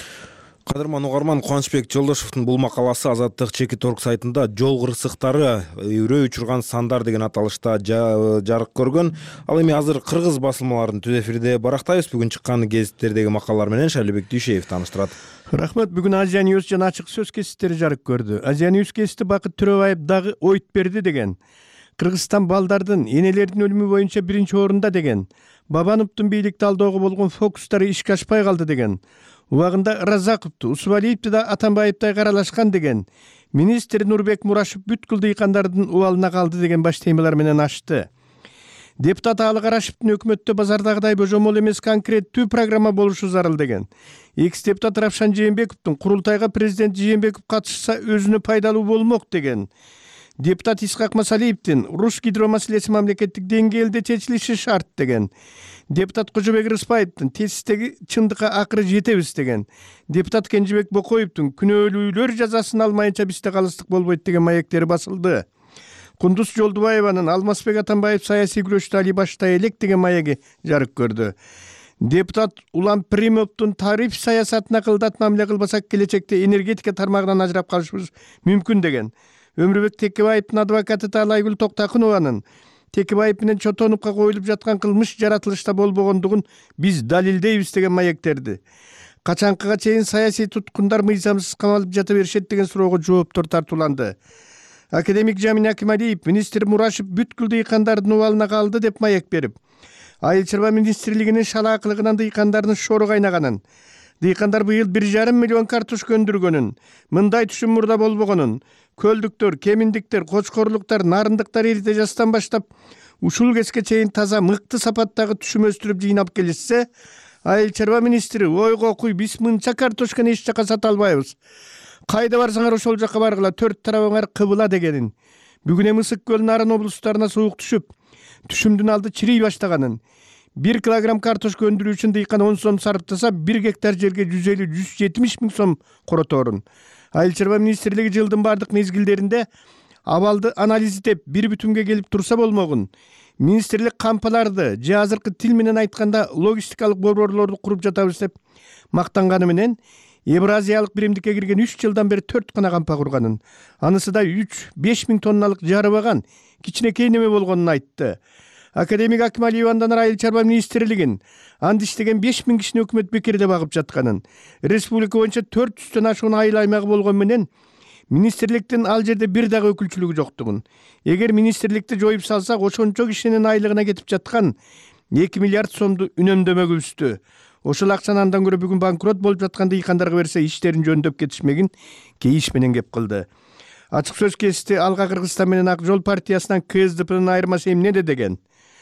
Кадырман угарман, Кубанычбек Жолдошовдун бул макаласы Азаттык чекит орг сайтында жол кырсыктары үрөй учурган сандар деген аталышта жарык көргөн. Ал эми азыр кыргыз басылмаларынын түз эфирде барактайбыз. Бүгүн чыккан гезиттердеги макалалар менен Шайлебек Дүйшеев тааныштырат. Рахмат. Бүгүн Азия Ньюс жана ачык сөз кесиптери жарык көрдү. Азия Ньюс кесипти Бакыт Төрөбаев дагы ойт берди деген. Кыргызстан балдардын энелердин өлүмү боюнча биринчи орунда деген. Бабановдун бийликти алдоого болгон фокустары ишке ашпай калды деген. Убагында Разаковду, Усубалиевди да Атамбаевдай каралашкан деген. Министр Нурбек Мурашев бүткүл дыйкандардын убалына калды деген баш темалар менен ачты. Депутат Алы Карашевдин өкмөттө базардагыдай божомол эмес конкреттүү программа болушу зарыл деген. Экс депутат Равшан Жээнбековдун курултайга президент Жээнбеков катышса өзүнө пайдалуу болмок деген. Депутат Исхак Масалиевдин Руш гидро маселеси мамлекеттик деңгээлде чечилиши шарт деген. Депутат Кожобек Рыспаевдин тесистеги чындыкка акыры жетебиз деген. Депутат Кенжебек Бокоевдин күнөөлүүлөр жазасын алмайынча бизде калыстык болбойт деген маектери басылды. Кундуз Жолдубаеванын Алмазбек Атамбаев саясий күрөштү али баштай элек деген маеги жарык көрдү. Депутат Улам Примовдун тариф саясатына кылдат мамиле кылбасак келечекте энергетика тармагынан ажырап калышыбыз мүмкүн деген. Өмүрбек Текебаевдин адвокаты Таалайгүл Токтакунованын Текебаев менен чотонупка коюлуп жаткан кылмыш жаратылышта болбогондугун биз далилдейбиз деген маектерди. Качанкыга чейин саясий туткундар мыйзамсыз камалып жата беришет деген суроого жооптор тартууланды. Академик Жамин Акималиев министр Мурашев бүткүл дыйкандардын убалына калды деп маек берип, Айыл чарба министрлигинин шалаакылыгынан дыйкандардын шору кайнаганын, дыйкандар быйыл бир жарым миллион картошка өндүргөнүн, мындай түшүм мурда болбогонун, көлдүктөр, кеминдиктер, кочкорлуктар, нарындыктар эрте жастан баштап ушул кезге чейин таза мыкты сапаттагы түшүм өстүрүп жыйнап келишсе, айыл чарба министри ойго куй биз мынча картошканы эч жака сата албайбыз. Кайда барсаңар ошол жака баргыла, төрт тарабыңар кыбыла дегенин. Бүгүн эми Ысык көл Нарын облустарына суук түшүп, түшүмдүн алды чирей баштаганын. бир килограмм картошка өндүрүү үчүн дыйкан он сом сарптаса, бир гектар жерге жүз элүү — жүз жетимиш миң сом короторун. Айыл чарба министрлиги жылдын бардык мезгилдеринде абалды анализдеп, бир бүтүмгө келип турса болмогун. Министрлик кампаларды же азыркы тил менен айтканда логистикалык борборлорду куруп жатабыз деп мактанганы менен Евразиялык биримдикке кирген үч жылдан бери төрт гана кампа курганын. Анысы да үч — беш миң тонналык жарыбаган кичинекей неме болгонун айтты. Академик Акималиев андан айыл чарба министрлигин анда иштеген беш миң кишини өкмөт бекерде багып жатканын, республика боюнча төрт жүздөн ашуун айыл аймагы болгон менен министрликтин ал жерде бир дагы өкүлчүлүгү жоктугун. Эгер министрликти жоюп салсак, ошончо кишинин айлыгына кетип жаткан эки миллиард сомду үнөмдөмөгүбүздү. Ошол акчаны андан көрө бүгүн банкрот болуп жаткан дыйкандарга берсе, иштерин жөндөп кетишмегин кейиш менен кеп кылды. Ачык сөз кести Алга Кыргызстан менен Ак жол партиясынан КСДПнын айырмасы эмнеде деген.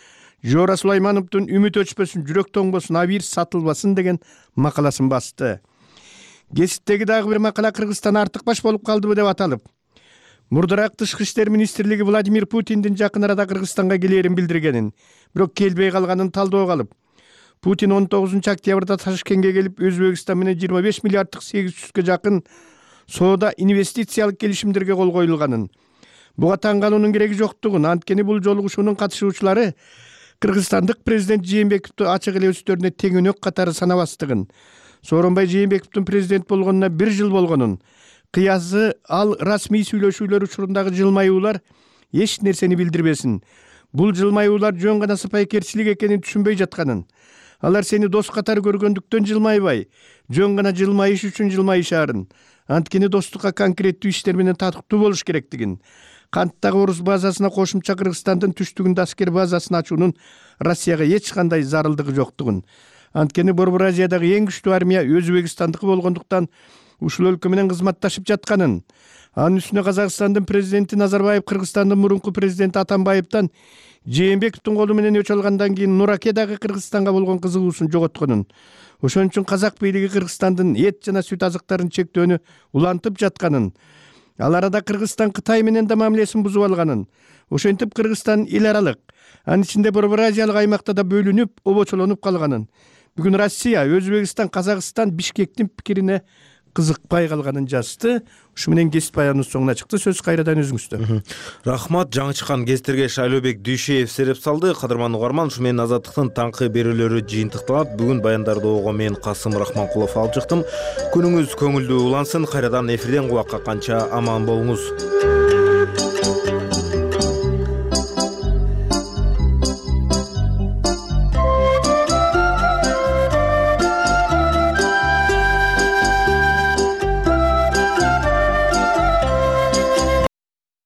Жора Сулаймановдун үмүт өчпөсүн, жүрөк тоңбосун, абийир сатылбасын деген макаласын басты. Гезиттеги дагы бир макала Кыргызстан артык баш болуп калдыбы деп аталып, мурдараак Тышкы иштер министрлиги Владимир Путиндин жакын арада Кыргызстанга келээрин билдиргенин, бирок келбей калганын талдоого алып, Путин он тогузунчу октябрда Ташкентке келип, Өзбекстан менен жыйырма беш миллиарддык сегиз жүзгө жакын соода инвестициялык келишимдерге кол коюлганын, буга таң калуунун кереги жоктугун, анткени бул жолугушуунун катышуучулары кыргызстандык президент Жээнбековду ачык эле өздөрүнө теңөнөк катары санабастыгын, Сооронбай Жээнбековдун президент болгонуна бир жыл болгонун, кыязы ал расмий сүйлөшүүлөр учурундагы жылмаюулар эч нерсени билдирбесин, бул жылмаюулар жөн гана сыпайкерчилик экенин түшүнбөй жатканын, алар сени дос катары көргөндүктөн жылмайбай, жөн гана жылмайыш үчүн жылмайышаарын, анткени достукка конкреттүү иштер менен татыктуу болуш керектигин, канттагы орус базасына кошумча Кыргызстандын түштүгүндө аскер базасын ачуунун Россияга эч кандай зарылдыгы жоктугун, анткени Борбор Азиядагы эң күчтүү армия өзбекстандыкы болгондуктан ушул өлкө менен кызматташып жатканын, анын үстүнө Казакстандын президенти Назарбаев Кыргызстандын мурунку президенти Атамбаевден Жээнбековдун колу менен өч алгандан кийин Нураке дагы Кыргызстанга болгон кызыгуусун жоготконун, ошон үчүн казак бийлиги Кыргызстандын эт жана сүт азыктарын чектөөнү улантып жатканын, ал арада Кыргызстан Кытай менен да мамилесин бузуп алганын, ошентип Кыргызстан эл аралык, анын ичинде Борбор Азиялык аймакта да бөлүнүп, обочолонуп калганын, бүгүн Россия, Өзбекстан, Казакстан Бишкектин пикирине кызыкпай калганын жазды. Ушу менен кесип баяныбыз соңуна чыкты. Сөз кайрадан өзүңүздө. Рахмат. Жаңы чыккан кестерге Шайлообек Дүйшеев сереп салды. Кадырман угарман, ушу менен Азаттыктын таңкы берүүлөрү жыйынтыкталат. Бүгүн баяндарды огон мен Касым Рахманкулов алып чыктым. Күнүңүз көңүлдүү улансын. Кайрадан эфирден кулакка канча аман болуңуз.